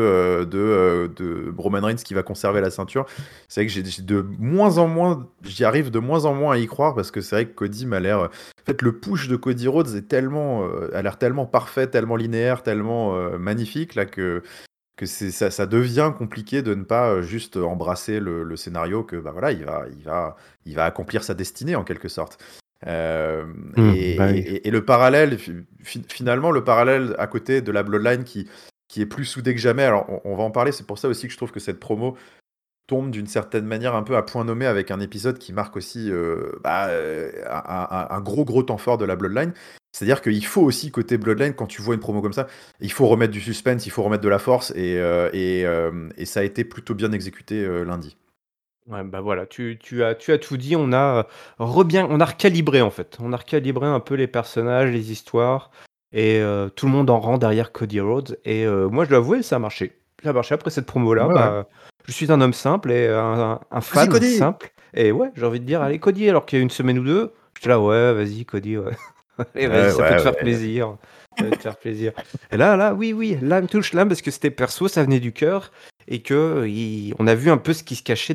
de Roman Reigns qui va conserver la ceinture. C'est vrai que j'ai de moins en moins, j'y arrive de moins en moins à y croire, parce que c'est vrai que Cody m'a l'air. En fait, le push de Cody Rhodes a l'air tellement parfait, tellement linéaire, tellement magnifique là que ça devient compliqué de ne pas juste embrasser le scénario que bah voilà, il va accomplir sa destinée en quelque sorte. Euh, Bah oui. et le parallèle, finalement, le parallèle à côté de la Bloodline qui est plus soudé que jamais. Alors, on va en parler. C'est pour ça aussi que je trouve que cette promo tombe d'une certaine manière un peu à point nommé avec un épisode qui marque aussi un gros temps fort de la Bloodline. C'est-à-dire qu'il faut aussi, côté Bloodline, quand tu vois une promo comme ça, il faut remettre du suspense, il faut remettre de la force, et ça a été plutôt bien exécuté lundi. Ouais, bah voilà, tu as tout dit. On a recalibré en fait. On a recalibré un peu les personnages, les histoires, et tout le monde en rang derrière Cody Rhodes. Et moi, je dois avouer, ça a marché. Ça a marché après cette promo-là. Ouais, ouais. Bah, je suis un homme simple et un Vas-y, fan Cody! simple. Et ouais, j'ai envie de dire, allez, Cody, alors qu'il y a une semaine ou deux, j'étais là, ouais, vas-y, Cody, ouais. Allez, vas-y, Ouais, ça peut te ouais, faire ouais. plaisir. Ça peut te faire plaisir. Et là, oui, l'âme touche l'âme parce que c'était perso, ça venait du cœur. Et on a vu un peu ce qui se cachait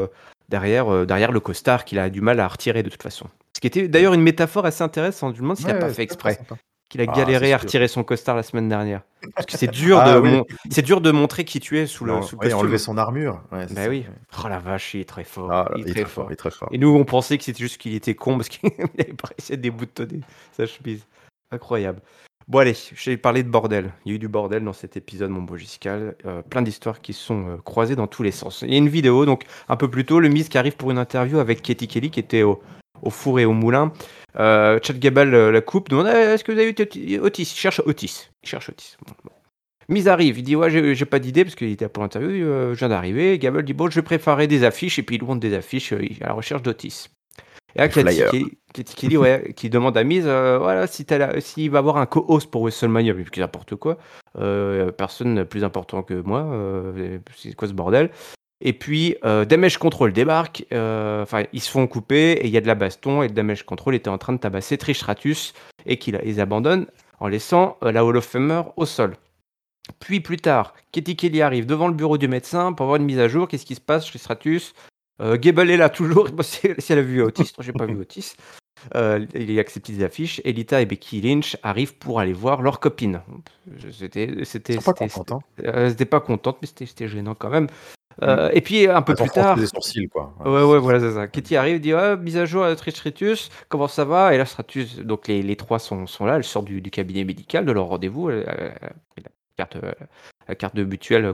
derrière le costard qu'il a du mal à retirer de toute façon. Ce qui était d'ailleurs une métaphore assez intéressante. Je me demande s'il n'a pas Ouais, fait très très exprès, sympa. qu'il a Ah, c'est galéré à sûr. retirer son costard la semaine dernière. Parce que Ah oui, c'est dur de montrer qui tu es sous sous le oui, enlever costume. son armure. Ouais, c'est Ben ça. oui. Ouais. Oh la vache, il est très fort. Ah, là, Il est il est très très fort, il fort. est très fort. Et nous, on pensait que c'était juste qu'il était con parce qu'il avait pas essayé de déboutonner sa chemise. Incroyable. Bon allez, j'ai parlé de bordel. Il y a eu du bordel dans cet épisode, mon beau Giscal. Plein d'histoires qui se sont croisées dans tous les sens. Il y a une vidéo, donc un peu plus tôt, le Miz qui arrive pour une interview avec Katie Kelly, qui était au four et au moulin. Chad Gable la coupe, demande est-ce que vous avez eu Otis? Il cherche Otis. Il cherche Otis. Bon. Miz arrive, il dit ouais, j'ai pas d'idée parce qu'il était pour l'interview, je viens d'arriver. Gable dit bon, je vais préparer des affiches et puis il montre des affiches à la recherche d'Otis. Et là, Les flyers. Katie Kelly, ouais, qui demande à Miz, voilà, s'il va avoir un co-host pour WrestleMania, mais n'importe quoi. Personne plus important que moi. C'est quoi ce bordel? Et puis, Damage Control débarque. Enfin, ils se font couper et il y a de la baston. Et le Damage Control était en train de tabasser Trish Stratus et ils abandonnent en laissant la Hall of Famer au sol. Puis plus tard, Katie Kelly arrive devant le bureau du médecin pour avoir une mise à jour. Qu'est-ce qui se passe chez Stratus? Gable est là toujours. Bon, si elle a vu Otis, moi j'ai pas vu Otis. Il accepte des affiches. Et Lita et Becky Lynch arrivent pour aller voir leur copine. Ils sont pas contents, hein. C'était pas contente, mais c'était gênant quand même. Mm. Et puis un peu Elles ont plus froncé les tard, sourcils, quoi. Ouais, ouais, voilà, c'est ça. Katie arrive, dit mise à jour à Trish Stratus, comment ça va? Et là, Stratus, donc les trois sont là, elle sort du cabinet médical de leur rendez-vous, elle a pris la carte de mutuelle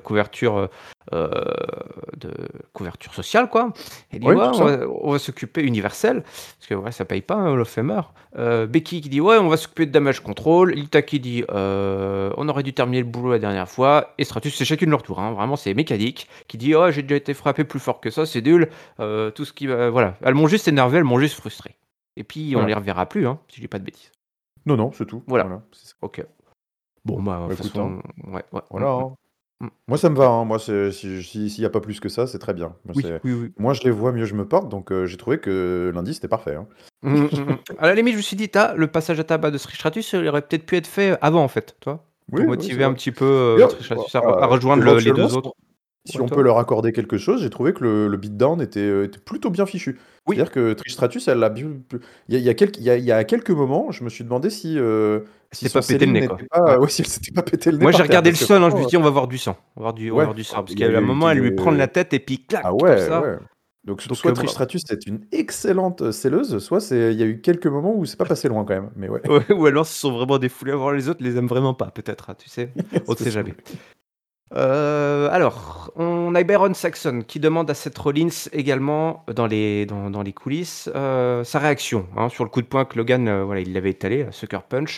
de couverture sociale, quoi. Elle dit Oui, ouais, tout ça. on va s'occuper universel, parce que ouais, ça paye pas, Hall of Famer. Becky qui dit ouais, on va s'occuper de Damage Control. Lita qui dit on aurait dû terminer le boulot la dernière fois. Et Stratus, c'est chacune leur tour, hein. Vraiment, c'est mécanique. Qui dit oh, j'ai déjà été frappé plus fort que ça, c'est nul. Tout ce qui va. Voilà. Elles m'ont juste énervé, elles m'ont juste frustré. Et puis, on Voilà. les reverra plus, hein, si je dis pas de bêtises. Non, non, c'est tout. Voilà. Voilà. C'est ça. Ok. Bon, bah, de Bah, toute écoute, hein. façon, ouais, ouais. Voilà, hein. Mm. Moi, ça me va, hein. Moi, s'il y a pas plus que ça, c'est très bien. Oui, oui, oui. Moi, je les vois, mieux je me porte, donc j'ai trouvé que lundi, c'était parfait, hein. À la limite, je me suis dit, le passage à tabac de Trish Stratus, il aurait peut-être pu être fait avant, en fait, toi, Oui, pour oui, c'est motiver un vrai. petit peu D'ailleurs, Trish Stratus à rejoindre les éventuellement, deux autres. si Ouais, on toi? peut leur accorder quelque chose, j'ai trouvé que le beatdown était plutôt bien fichu. Oui, C'est-à-dire que Trish Stratus, elle a il y a quelques moments, je me suis demandé si c'était son pas pété le selling nez, quoi. n'était pas, Ouais. ouais, si elle s'était pas pété le nez Moi, j'ai par terre, regardé le parce que sol, hein, je me franchement, suis dit, on va voir du sang. On va ouais, voir du sang. Parce il y qu'à a un eu, moment, elle lui prend la tête et puis ah clac, comme ouais, ça. ouais. Donc Donc, soit Trish bravo. Stratus c'est une excellente selleuse, soit il y a eu quelques moments où c'est pas passé loin quand même. Mais ouais, Ouais, ou alors, ils se sont vraiment défoulés à voir les autres, les aiment vraiment pas, peut-être, hein, tu sais. On ne c'est sait possible. jamais. Alors, on a Baron Saxon qui demande à Seth Rollins également dans les coulisses sa réaction, hein, sur le coup de poing que Logan voilà, il l'avait étalé, Sucker Punch.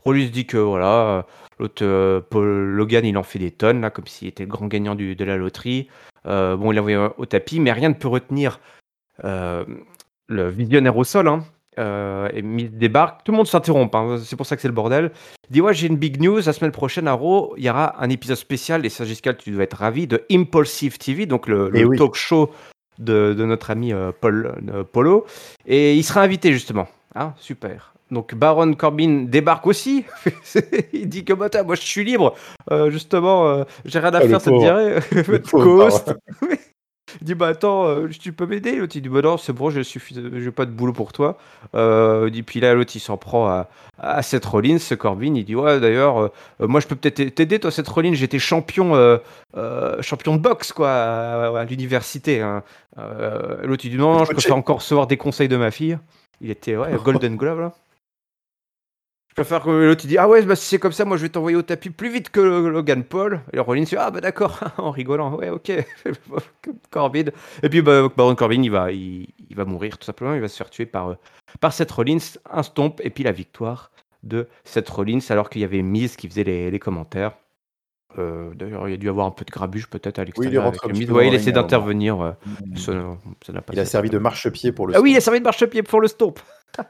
Rollins dit que voilà, l'autre Paul Logan, il en fait des tonnes, là, comme s'il était le grand gagnant de la loterie. Bon, il l'a envoyé au tapis, mais rien ne peut retenir le visionnaire au sol. Hein. Et Miz débarque, tout le monde s'interrompt, hein, c'est pour ça que c'est le bordel. Il dit ouais, j'ai une big news, la semaine prochaine à Raw, il y aura un épisode spécial, et ça, Giscal, tu dois être ravi, de Impulsive TV, donc le oui. talk show de notre ami Polo, et il sera invité justement. Hein, super. Donc Baron Corbin débarque aussi. Il dit que bah, moi je suis libre. Justement, j'ai rien à faire, ça te dirait. Co-host. Il dit bah attends, tu peux m'aider? L'autre il dit bah non, c'est bon, j'ai pas de boulot pour toi. Il dit puis là l'autre il s'en prend à Seth Rollins, ce Corbin. Il dit ouais d'ailleurs, moi je peux peut-être t'aider toi Seth Rollins, j'étais champion champion de boxe quoi à l'université. Hein. L'autre il dit non, je préfère encore recevoir des conseils de ma fille. Il était Golden Glove là. Je préfère que l'autre il dit ah ouais bah si c'est comme ça moi je vais t'envoyer au tapis plus vite que Logan Paul. Et Rollins dit ah bah d'accord en rigolant ouais ok Corbin. Et puis Baron Corbin il va mourir tout simplement, il va se faire tuer par Seth Rollins, un stomp et puis la victoire de Seth Rollins alors qu'il y avait Miz qui faisait les commentaires. D'ailleurs il y a dû avoir un peu de grabuge peut-être à l'extérieur avec le Miz. Ouais, il essaie d'intervenir. Ça n'a pas il a servi de marchepied pour le stomp. Ah oui, il a servi de marchepied pour le stomp.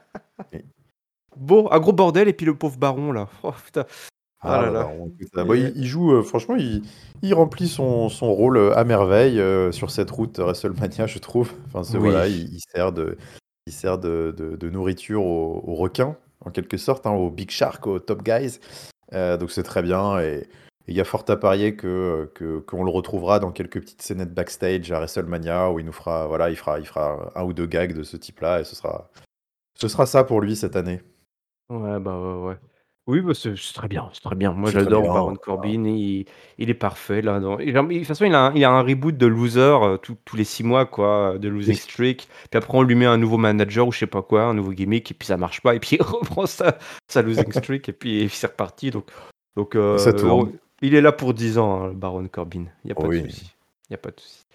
Bon, un gros bordel, et puis le pauvre baron, là. Oh, putain. Ah là là. Bon, il joue, franchement, il remplit son rôle à merveille sur cette route WrestleMania, je trouve. Enfin, voilà, il sert de nourriture aux requins, en quelque sorte, hein, aux Big Shark, aux Top Guys. Donc c'est très bien, et il y a fort à parier qu'on le retrouvera dans quelques petites scénettes backstage à WrestleMania, où il fera un ou deux gags de ce type-là, et ce sera ça pour lui cette année. Ouais, bah ouais. Oui, bah, c'est très bien, c'est très bien. Moi, j'adore Baron Corbin, il est parfait là. De toute façon, il a un reboot de Loser tous les 6 mois, quoi, de Losing Streak. Puis après, on lui met un nouveau manager ou je sais pas quoi, un nouveau gimmick, et puis ça marche pas, et puis il reprend sa Losing Streak, et puis c'est reparti. Donc Ça tourne. il est là pour 10 ans, hein, le Baron Corbin. Il n'y a pas de souci. Il y a pas de souci.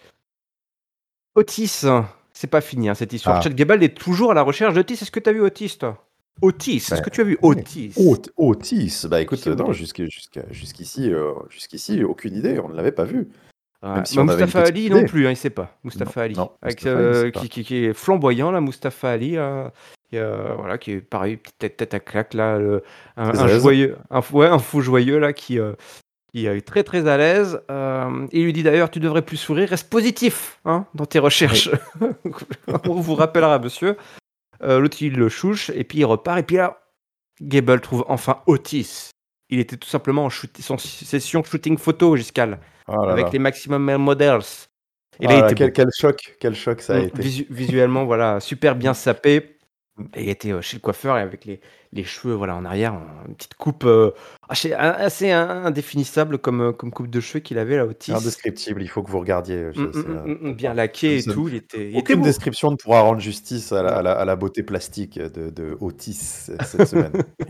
Otis, c'est pas fini, hein, cette histoire. Chad Gable est toujours à la recherche d'Otis. Est-ce que tu as vu Otis, toi? Otis, est-ce que tu as vu Otis? Otis, bah écoute, non, jusqu'ici, aucune idée, on ne l'avait pas vu. Même si Mustafa Ali non plus, hein, il sait pas. Mustafa Ali, avec, qui est flamboyant là, Mustafa Ali, voilà, qui est pareil, petite tête à claque là, un joyeux, un fou joyeux là qui est très très à l'aise. Il lui dit d'ailleurs tu devrais plus sourire, reste positif hein, dans tes recherches. On vous rappellera monsieur. L'autre il le chouche et puis il repart et puis là Gable trouve enfin Otis. Il était tout simplement en session shooting photo Giscal avec les Maximum Male Models. Et là, quel choc ça a été. Visuellement voilà super bien sapé. Et il était chez le coiffeur et avec les cheveux voilà en arrière, une petite coupe assez indéfinissable comme coupe de cheveux qu'il avait là Otis. Indescriptible, il faut que vous regardiez. Bien laqué et tout. Aucune description ne pourra rendre justice à la beauté plastique de Otis cette semaine.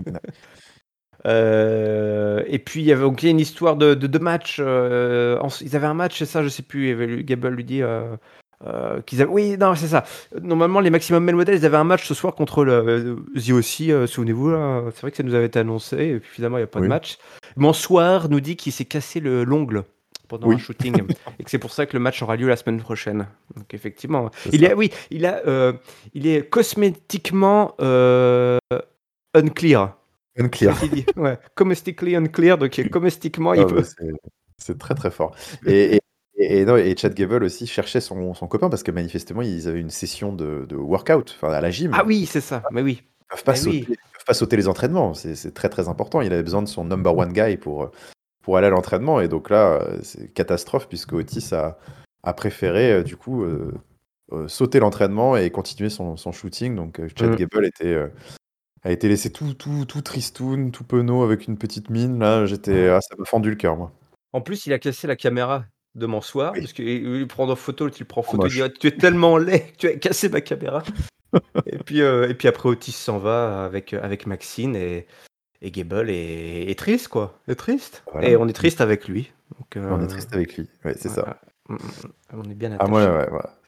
Et puis il y avait une histoire de match. Ils avaient un match, c'est ça, je sais plus. Gable lui dit qu'ils avaient. Oui, non, c'est ça. Normalement, les Maximum Male Models, ils avaient un match ce soir contre le The aussi. Souvenez-vous, là, c'est vrai que ça nous avait été annoncé. Et puis finalement, il n'y a pas de match. Bonsoir nous dit qu'il s'est cassé l'ongle pendant un shooting et que c'est pour ça que le match aura lieu la semaine prochaine. Donc effectivement, il est cosmétiquement unclear. Ouais, comestically unclear, donc comestiquement il peut. C'est très très fort. Et Chad Gable aussi cherchait son copain parce que manifestement ils avaient une session de workout, enfin à la gym. Ah oui, c'est ça. Mais oui. Ils peuvent pas sauter les entraînements. C'est très très important. Il avait besoin de son number one guy pour aller à l'entraînement. Et donc là, c'est catastrophe puisque Otis a préféré du coup sauter l'entraînement et continuer son shooting. Donc Chad Gable a été laissé tout tristoun, tout penaud avec une petite mine. Là, ça m'a fendu le cœur, moi. En plus, il a cassé la caméra de Mansoir parce qu'il prend en photo, il prend photo, il dit tu es tellement laid que tu as cassé ma caméra. et puis après Otis s'en va avec Maxine et Gable est triste quoi, est triste. Voilà. Et on est triste avec lui. Donc, on est triste avec lui, ouais, c'est ça. On est bien attaché. Voilà.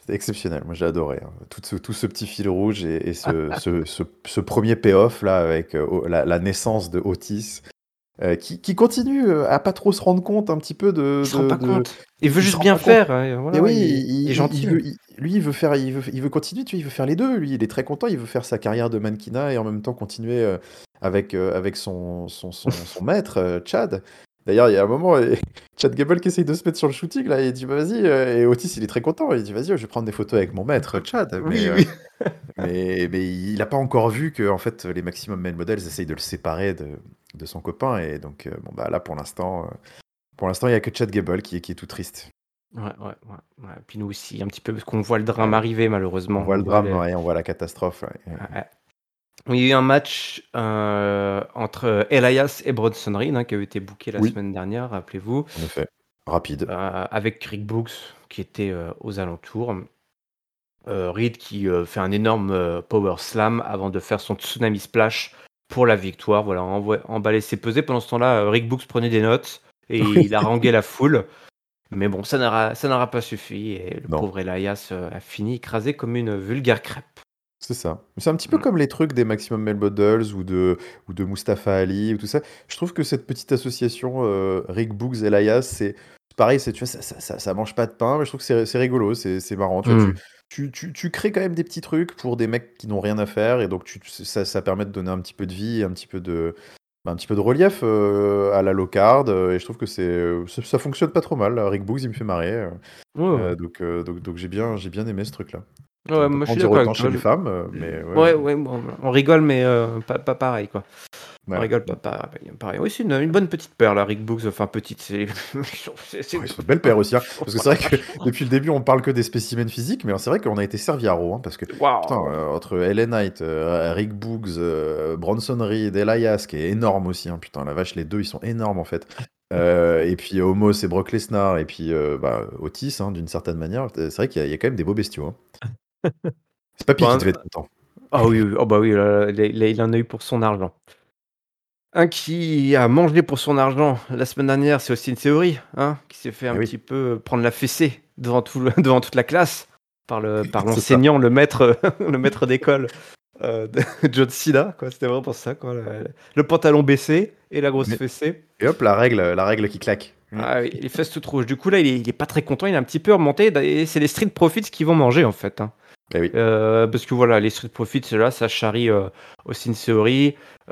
C'était exceptionnel. Moi, j'ai adoré, hein. Tout ce petit fil rouge et ce premier payoff là avec la naissance de Otis, qui continue à pas trop se rendre compte un petit peu Il se rend pas de. compte. Il veut Il se juste rend bien pas compte. faire, Et voilà, oui, il est gentil. lui, il veut faire, il veut continuer, tu vois, il veut faire les deux. Lui, il est très content, il veut faire sa carrière de mannequinat et en même temps continuer avec son maître, Chad. D'ailleurs, il y a un moment, Chad Gable qui essaye de se mettre sur le shooting, là, il dit, bah, vas-y, et Otis, il est très content, il dit, vas-y, je vais prendre des photos avec mon maître, Chad. Oui, oui. Mais il n'a pas encore vu que en fait, les Maximum Male Models essayent de le séparer de son copain, et donc, bon, bah, là, pour l'instant, il n'y a que Chad Gable qui est tout triste. Ouais. Puis nous aussi, un petit peu, parce qu'on voit le drame Ouais. arriver, On malheureusement. voit le drame, ouais, on voit la catastrophe. Ouais. Ouais. Il y a eu un match entre Elias et Bronson Reed, hein, qui avait été booké la Oui, semaine dernière, rappelez-vous, en effet. Rapide. avec Rick Books qui était aux alentours. Reed qui fait un énorme power slam avant de faire son tsunami splash pour la victoire. Voilà, emballé, c'est pesé. Pendant ce temps-là, Rick Books prenait des notes et il a harangué la foule. Mais bon, ça n'aura pas suffi et le Non, pauvre Elias a fini écrasé comme une vulgaire crêpe. c'est ça. C'est un petit peu Mm. comme les trucs des Maximum Male Models ou de Mustafa Ali ou tout ça. Je trouve que cette petite association Rick Boogs et Elias, c'est pareil, tu vois, ça mange pas de pain, mais je trouve que c'est rigolo, c'est marrant. Tu vois, Mm. tu crées quand même des petits trucs pour des mecs qui n'ont rien à faire, et donc ça permet de donner un petit peu de vie, un petit peu de relief à la low card, et je trouve que ça fonctionne pas trop mal. Rick Boogs, il me fait marrer. Ouais, Donc j'ai bien aimé ce truc-là. ouais, On peut moi je pas en suis dire d'accord autant avec chez toi. les femmes, mais ouais, ouais. Ouais, bon, on rigole, mais pas pareil, quoi. On Ouais. rigole pas pareil. Oui, c'est une bonne petite perle, la Rick Books. Enfin, petite, c'est- Ouais, ils sont de belles paires aussi, hein. Parce que Oh c'est la vrai que vache. depuis le début, on parle que des spécimens physiques, mais c'est vrai qu'on a été servi à Raw, hein, parce que, putain, Waouh. entre Ellen Knight, Rick Boogs, Bronson Reed, Elias, qui est énorme aussi, hein, putain, la vache, les deux, ils sont énormes en fait. Et puis Homos et Brock Lesnar, et puis Otis, hein, d'une certaine manière. C'est vrai qu'il y a quand même des beaux bestiaux, hein. C'est Papy qui Bon, devait être content. ah oui, oui. Oh bah oui, il en a eu pour son argent. Un qui a mangé pour son argent la semaine dernière, c'est Austin Theory, hein, qui s'est fait Eh un oui, petit peu prendre la fessée devant devant toute la classe par c'est ça. l'enseignant, le maître, le maître d'école de John Cena, quoi. C'était vraiment ça, quoi. Le pantalon baissé et la grosse fessée. Et hop, la règle qui claque. Ah oui, les fesses toutes rouges. Du coup, là, il est pas très content, il est un petit peu remonté. Et c'est les Street Profits qui vont manger, en fait, hein. Eh oui. Parce que voilà, les Street Profits, là, ça charrie Austin Theory.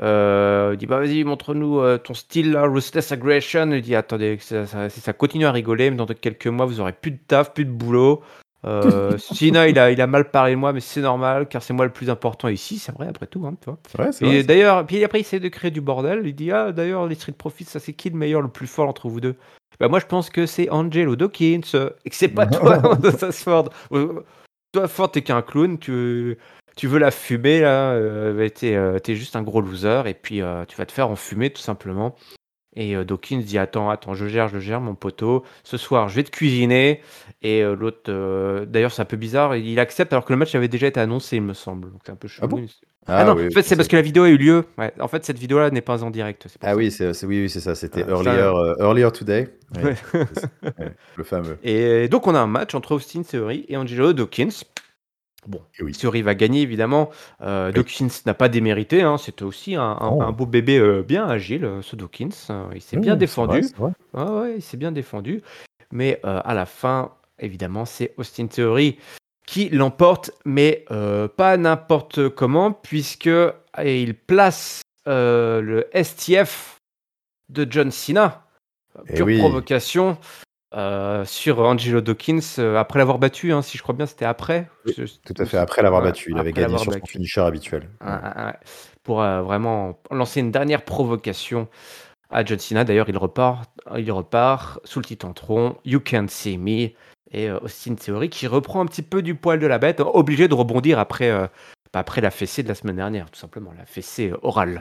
Il dit, bah vas-y, montre-nous ton style, là, Ruthless Aggression. Il dit, attendez, si ça continue à rigoler, mais dans quelques mois, vous aurez plus de taf, plus de boulot. Cena, il a mal parlé de moi, mais c'est normal, car c'est moi le plus important ici. C'est vrai, après tout, hein, tu vois. Ouais, c'est vrai. Et d'ailleurs, puis après, il essaie de créer du bordel. Il dit, ah, d'ailleurs, les Street Profits, ça, c'est qui le meilleur, le plus fort entre vous deux? Bah, moi, je pense que c'est Angelo Dawkins, et que c'est pas toi, Sassford. Toi, Ford, t'es qu'un clown, tu veux la fumer, là, t'es juste un gros loser, et puis tu vas te faire enfumer, tout simplement. Et Dawkins dit, attends, je gère, mon poteau. Ce soir, je vais te cuisiner. Et l'autre, d'ailleurs, c'est un peu bizarre, il accepte alors que le match avait déjà été annoncé, il me semble. Donc c'est un peu Ah chelou. bon? Ah Ah non, oui, en fait, c'est parce que la vidéo a eu lieu. Ouais, en fait, cette vidéo-là n'est pas en direct, c'est pour ah ça. oui, oui, c'est ça, c'était Ça- Earlier Today. Oui, ouais. c'est ça. Ouais, le fameux. Et donc, on a un match entre Austin Theory et Angelo Dawkins. Bon, Et oui. Theory va gagner évidemment. Oui. Dawkins n'a pas démérité, hein. C'était aussi un Non. beau bébé bien agile, ce Dawkins. Il s'est bien Oui, c'est vrai, défendu. c'est vrai. Ouais, il s'est bien défendu. Mais à la fin, évidemment, c'est Austin Theory qui l'emporte, mais pas n'importe comment, puisque il place le STF de John Cena, Et pure oui, provocation, sur Angelo Dawkins, après l'avoir battu, hein, si je crois bien, c'était après. oui, tout à fait. Après l'avoir Ouais, battu, il avait après gagné l'avoir sur son battu. finisher habituel. Ouais. Ouais. Pour vraiment lancer une dernière provocation à John Cena. D'ailleurs, il repart sous le Titantron, You Can't See Me, et Austin Theory qui reprend un petit peu du poil de la bête, obligé de rebondir après la fessée de la semaine dernière, tout simplement, la fessée orale.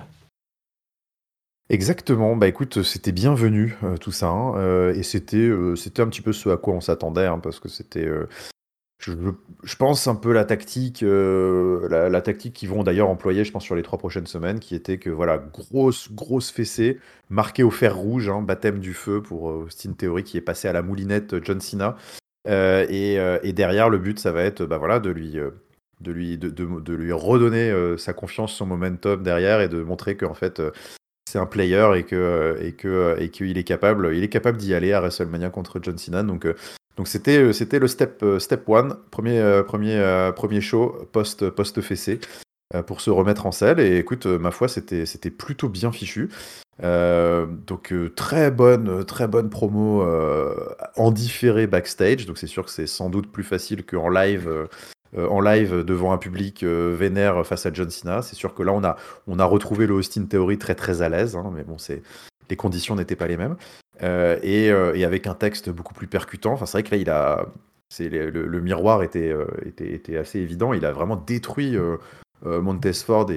Exactement. Bah écoute, c'était bienvenu tout ça, hein, et c'était un petit peu ce à quoi on s'attendait, hein, parce que c'était, je, je pense un peu la tactique, la tactique qu'ils vont d'ailleurs employer, je pense, sur les 3 prochaines semaines, qui était que voilà, grosse fessée, marquée au fer rouge, hein, baptême du feu pour Austin Theory qui est passé à la moulinette John Cena. Et derrière, le but, ça va être voilà, de lui redonner sa confiance, son momentum derrière et de montrer qu'en fait, c'est un player et qu'il est capable d'y aller à WrestleMania contre John Cena. Donc c'était le step one, premier show post fessé pour se remettre en selle. Et écoute, ma foi, c'était plutôt bien fichu. Donc très bonne promo en différé backstage. Donc c'est sûr que c'est sans doute plus facile qu'en live. En live devant un public vénère face à John Cena. C'est sûr que là on a retrouvé le Austin Theory très très à l'aise, hein, mais bon, les conditions n'étaient pas les mêmes. Et avec un texte beaucoup plus percutant. Enfin, c'est vrai que là le miroir était assez évident. Il a vraiment détruit Montez Ford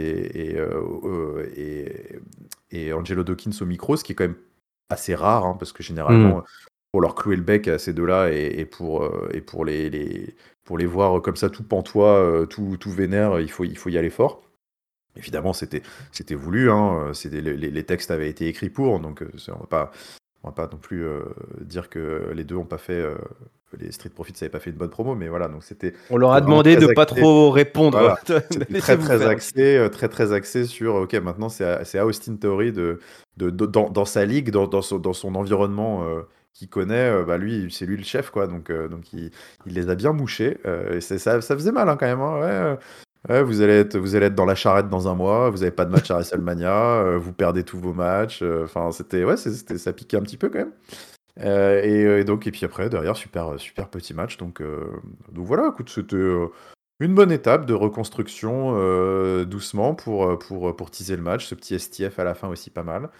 et Angelo Dawkins au micro, ce qui est quand même assez rare, hein, parce que généralement, pour leur clouer le bec à ces deux-là et pour les voir comme ça tout pantois, tout vénère, il faut y aller fort. Évidemment, c'était voulu, hein, les textes avaient été écrits pour, donc on va pas non plus dire que les deux ont pas fait, les Street Profits n'avaient pas fait une bonne promo, mais voilà, donc On leur a c'était vraiment demandé de très pas axé. trop répondre. Voilà, c'était Laissez-vous faire. très axé sur, ok, maintenant c'est à Austin Theory dans sa ligue, dans son environnement qu'il connaît, bah lui, c'est lui le chef, quoi. Donc il les a bien mouchés. Et ça faisait mal, hein, quand même, hein. Ouais, vous allez être dans la charrette dans un mois, vous n'avez pas de match à WrestleMania, vous perdez tous vos matchs. Enfin, ça piquait un petit peu quand même. Et puis après, derrière, super petit match. Donc voilà, écoute, c'était une bonne étape de reconstruction doucement pour teaser le match. Ce petit STF à la fin aussi pas mal.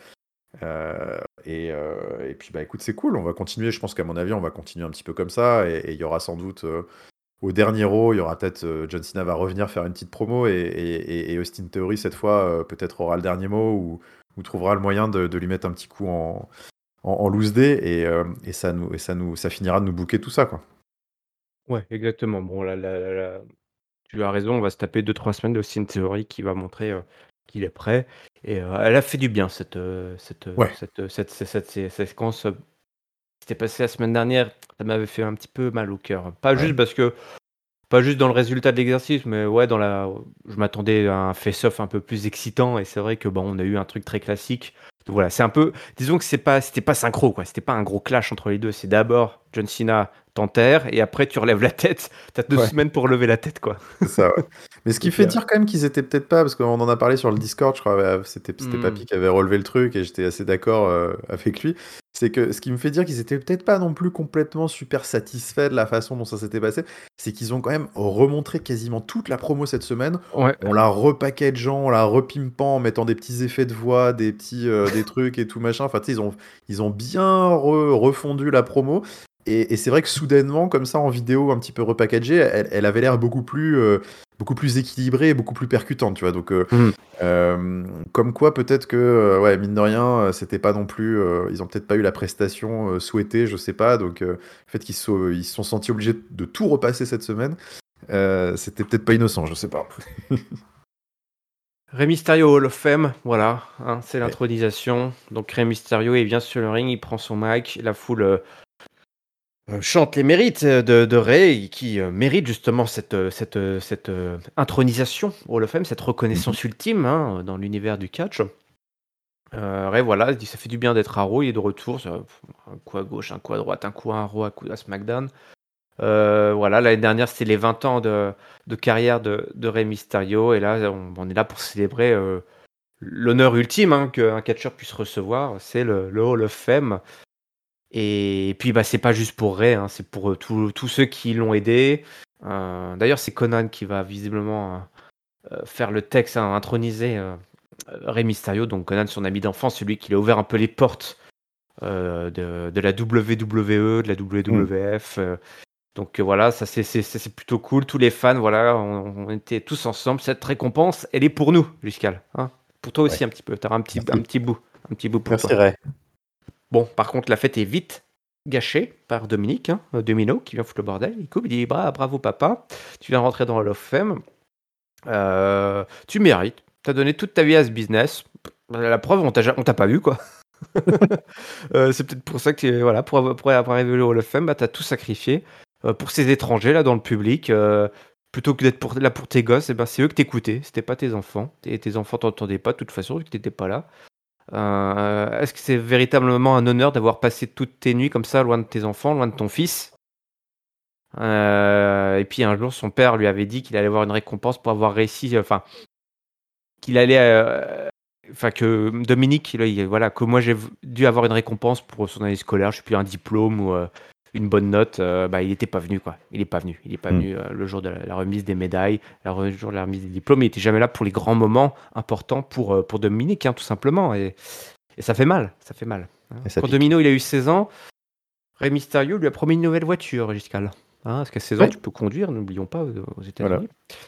Et puis bah écoute, c'est cool. On va continuer. Je pense qu'à mon avis, on va continuer un petit peu comme ça. Et il y aura sans doute au dernier Raw, il y aura peut-être John Cena va revenir faire une petite promo et Austin Theory cette fois peut-être aura le dernier mot ou trouvera le moyen de lui mettre un petit coup en loose day et ça finira de nous booker tout ça, quoi. Ouais, exactement. Bon, là, tu as raison, on va se taper 2-3 semaines d'Austin Theory qui va montrer qu'il est prêt. Et elle a fait du bien, Ouais. cette séquence. C'était passé la semaine dernière, ça m'avait fait un petit peu mal au cœur. Pas Ouais. juste dans le résultat de l'exercice, mais ouais, je m'attendais à un face-off un peu plus excitant. Et c'est vrai que bon, on a eu un truc très classique. Donc voilà, c'est un peu, disons que c'était pas synchro, quoi. C'était pas un gros clash entre les deux. C'est d'abord John Cena t'enterre et après tu relèves la tête. T'as 2 semaines pour relever la tête, quoi. C'est ça, ouais. Mais ce qui Donc, fait dire quand même qu'ils étaient peut-être pas, parce qu'on en a parlé sur le Discord, je crois, c'était Papy qui avait relevé le truc et j'étais assez d'accord avec lui. C'est que ce qui me fait dire qu'ils étaient peut-être pas non plus complètement super satisfaits de la façon dont ça s'était passé, c'est qu'ils ont quand même remontré quasiment toute la promo cette semaine. ouais. On l'a repackageant, on l'a repimpant en mettant des petits effets de voix, des trucs et tout machin. Enfin, tu sais, ils ont bien refondu la promo. Et c'est vrai que soudainement, comme ça, en vidéo un petit peu repackagée, elle avait l'air beaucoup plus équilibrée et beaucoup plus percutante, tu vois. Donc, comme quoi, peut-être que, ouais, mine de rien, c'était pas non plus. Ils ont peut-être pas eu la prestation souhaitée, je sais pas. Donc, le fait ils se sont sentis obligés de tout repasser cette semaine, c'était peut-être pas innocent, je sais pas. Rey Mysterio Hall of Fame, voilà, hein, c'est Ouais. l'intronisation. Donc Rey Mysterio, il vient sur le ring, il prend son mic, la foule chante les mérites de Rey, qui mérite justement cette intronisation au Hall of Fame, cette reconnaissance ultime, hein, dans l'univers du catch. Rey, voilà, il dit ça fait du bien d'être à Raw, il est de retour, un coup à gauche, un coup à droite, un coup à Raw, un coup à SmackDown. Voilà, l'année dernière, c'était les 20 ans de carrière de Rey Mysterio, et là, on est là pour célébrer l'honneur ultime, hein, qu'un catcheur puisse recevoir, c'est le Hall of Fame. Et puis, bah, c'est pas juste pour Rey, hein, c'est pour tous ceux qui l'ont aidé. D'ailleurs, c'est Conan qui va visiblement faire le texte, hein, introniser Rey Mysterio, donc Conan, son ami d'enfance, celui qui lui a ouvert un peu les portes de la WWE, de la Mm. WWF. Donc voilà, ça c'est plutôt cool. Tous les fans, voilà, on était tous ensemble. Cette récompense, elle est pour nous, Juscal, hein. Pour toi aussi Ouais. un petit peu. T'auras un Merci. petit bout pour Merci, toi. Ray. Bon, par contre, la fête est vite gâchée par Dominique, hein, Domino, qui vient foutre le bordel. Il coupe, il dit bravo papa, tu viens rentrer dans Hall of Fame. Tu mérites. T'as donné toute ta vie à ce business. La preuve, on t'a pas vu, quoi. C'est peut-être pour ça que, voilà, pour avoir arrivé au Hall of Fame, bah, t'as tout sacrifié. pour ces étrangers là dans le public. Plutôt que d'être là pour tes gosses, c'est eux que t'écoutais, c'était pas tes enfants. Tes enfants t'entendaient pas de toute façon, vu que t'étais pas là. Est-ce que c'est véritablement un honneur d'avoir passé toutes tes nuits comme ça, loin de tes enfants, loin de ton fils? Et puis un jour, son père lui avait dit qu'il allait avoir une récompense pour avoir réussi, qu'il allait, que Dominique, voilà, que moi j'ai dû avoir une récompense pour son année scolaire, je sais plus, un diplôme ou une bonne note. Il n'était pas venu, quoi. Il est pas venu le jour de la remise des médailles, le jour de la remise des diplômes. Il était jamais là pour les grands moments importants pour Dominique, hein, tout simplement. Et ça fait mal, hein. Et ça Quand pique. Domino il a eu 16 ans, Rey Mysterio lui a promis une nouvelle voiture, Giscal. Hein, parce qu'à 16 ans, Ouais. tu peux conduire, n'oublions pas, aux États-Unis. Voilà.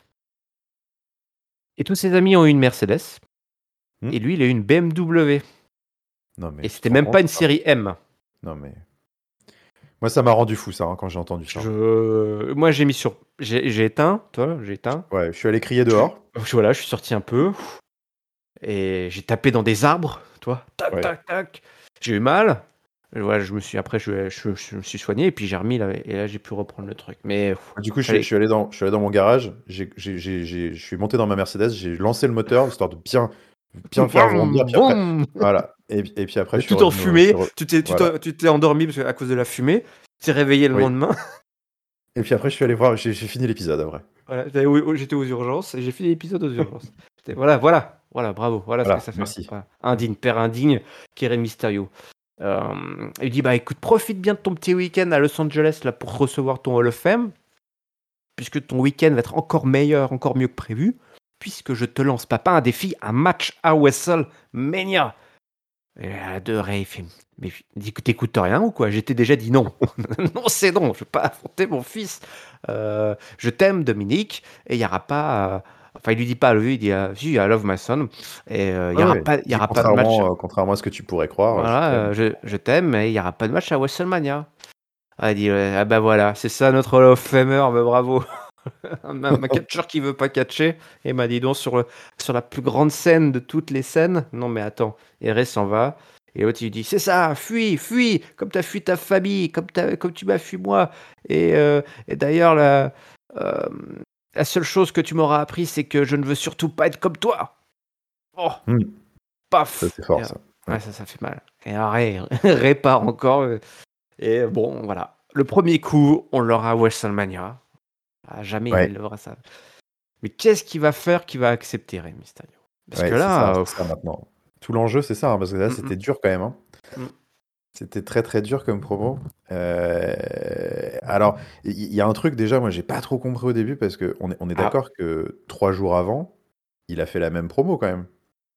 Et tous ses amis ont eu une Mercedes. Hmm. Et lui, il a eu une BMW. Non, mais Et tu c'était te rends même compte, pas une ça série M. Non, mais moi, ça m'a rendu fou, ça, hein, quand j'ai entendu ça. Moi, j'ai mis sur. J'ai éteint, toi, j'ai éteint. Ouais, je suis allé crier dehors. Voilà, je suis sorti un peu. Et j'ai tapé dans des arbres, toi. Tac, Ouais. tac, tac. J'ai eu mal. Et voilà, après, je me suis soigné. Et puis j'ai remis là. Et là, j'ai pu reprendre le truc. Mais. Du coup, je suis allé dans mon garage. Je suis monté dans ma Mercedes. J'ai lancé le moteur, histoire de bien faire bondir. Puis après, Boum. voilà. Et puis après, je suis Tout en revenu. fumée. Voilà. Tu t'es endormi à cause de la fumée. Tu t'es réveillé le Oui. lendemain. Et puis après, je suis allé voir. J'ai fini l'épisode après. Voilà, j'étais aux urgences et j'ai fait l'épisode aux urgences. Voilà, bravo, voilà ce que Voilà, ça fait. merci. Voilà. Indigne, père indigne, qui est Rey Mysterio. Il dit, écoute, profite bien de ton petit week-end à Los Angeles là, pour recevoir ton Hall of Fame, puisque ton week-end va être encore meilleur, encore mieux que prévu, puisque je te lance, papa, un défi, un match à WrestleMania. Et là, de Rey, il fait, mais t'écoutes rien ou quoi? J'étais déjà dit non. Non, c'est non, je vais pas affronter mon fils. Je t'aime, Dominique, et il n'y aura pas. Enfin, il lui dit pas à lui, il dit si, I love my son. Et il n'y aura, Ouais. pas, y aura pas de match. Contrairement à ce que tu pourrais croire, je Voilà, t'aime. je t'aime, mais il n'y aura pas de match à WrestleMania. Il dit ah bah voilà, c'est ça notre Hall of Famer, bah bravo. ma catcheur qui veut pas catcher, et m'a dit donc sur la plus grande scène de toutes les scènes. Non mais attends, et Rey s'en va. Et l'autre il lui dit c'est ça, fuis, comme t'as fui ta famille, comme tu m'as fui moi. Et d'ailleurs euh, la seule chose que tu m'auras appris, c'est que je ne veux surtout pas être comme toi. Oh, paf. Ça, c'est fort, ça. Ouais, ça fait mal. Et Rey répare encore. Et bon, voilà. Le premier coup, on l'aura à WrestleMania. Jamais Ouais. il aura ça. Mais qu'est-ce qu'il va faire qu'il va accepter, Rey Mysterio? Parce que là, c'est ça maintenant. Tout l'enjeu, c'est ça, hein, parce que là, c'était dur quand même. Hein. C'était très très dur comme promo. Alors, il y a un truc déjà, moi, j'ai pas trop compris au début, parce qu'on est d'accord que 3 jours avant, il a fait la même promo quand même.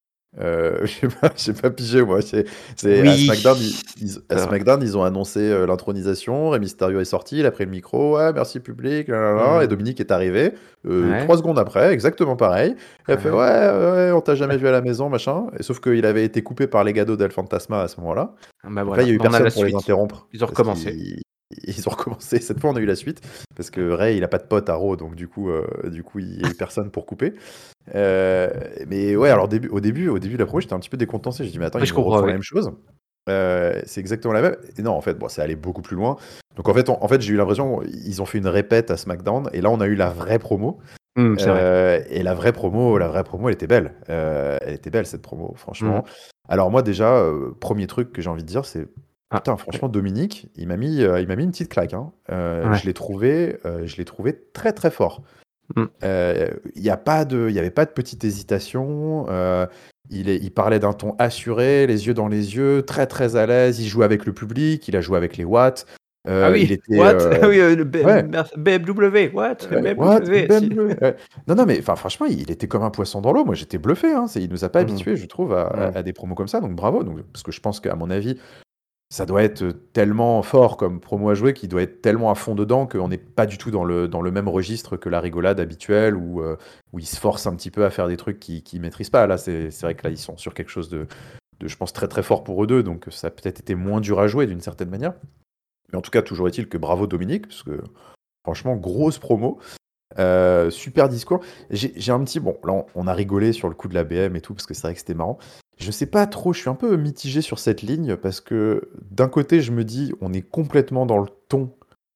J'ai pas pigé, moi. Oui. À SmackDown, ils ont annoncé l'intronisation. Rey Mysterio est sorti, il a pris le micro. Ouais, merci public. Et Dominique est arrivé 3 secondes après, exactement pareil. Il a fait ouais, on t'a jamais vu à la maison, machin. Et sauf qu'il avait été coupé par les Legado del Fantasma à ce moment-là. Donc là, il y a eu personne pour les interrompre. Ils ont recommencé. Ils ont recommencé. Cette fois, on a eu la suite. Parce que Rey, il a pas de pote à Raw. Donc, du coup, il y a eu personne pour couper. Mais ouais, alors au début de la promo, j'étais un petit peu décontenancé. J'ai dit, mais attends, ils refont la même chose. C'est exactement la même. Et non, en fait, bon, c'est allé beaucoup plus loin. Donc en fait, j'ai eu l'impression qu'ils ont fait une répète à SmackDown. Et là, on a eu la vraie promo. C'est vrai. Et la vraie promo, elle était belle. Elle était belle, cette promo, franchement. Alors moi, déjà, premier truc que j'ai envie de dire, c'est putain, franchement, Dominique, il m'a mis une petite claque. Hein. Je l'ai trouvé très très fort. Il n'y avait pas de petite hésitation. Il parlait d'un ton assuré, les yeux dans les yeux, très très à l'aise. Il jouait avec le public, il a joué avec les Watts. Il était, What? Le BMW, what? BMW. Non, mais franchement, il était comme un poisson dans l'eau. Moi, j'étais bluffé. Hein. Il nous a pas habitués, je trouve, à des promos comme ça. Donc bravo. Parce que je pense qu'à mon avis, ça doit être tellement fort comme promo à jouer, qu'il doit être tellement à fond dedans qu'on n'est pas du tout dans le même registre que la rigolade habituelle où ils se forcent un petit peu à faire des trucs qu'ils ne maîtrisent pas. Là, c'est vrai que là, ils sont sur quelque chose de, je pense, très très fort pour eux deux, donc ça a peut-être été moins dur à jouer d'une certaine manière. Mais en tout cas, toujours est-il que bravo Dominique, parce que franchement, grosse promo. Super discours. J'ai un petit... Bon, là, on a rigolé sur le coup de la BM et tout, parce que c'est vrai que c'était marrant. Je sais pas trop, je suis un peu mitigé sur cette ligne, parce que d'un côté, je me dis, on est complètement dans le ton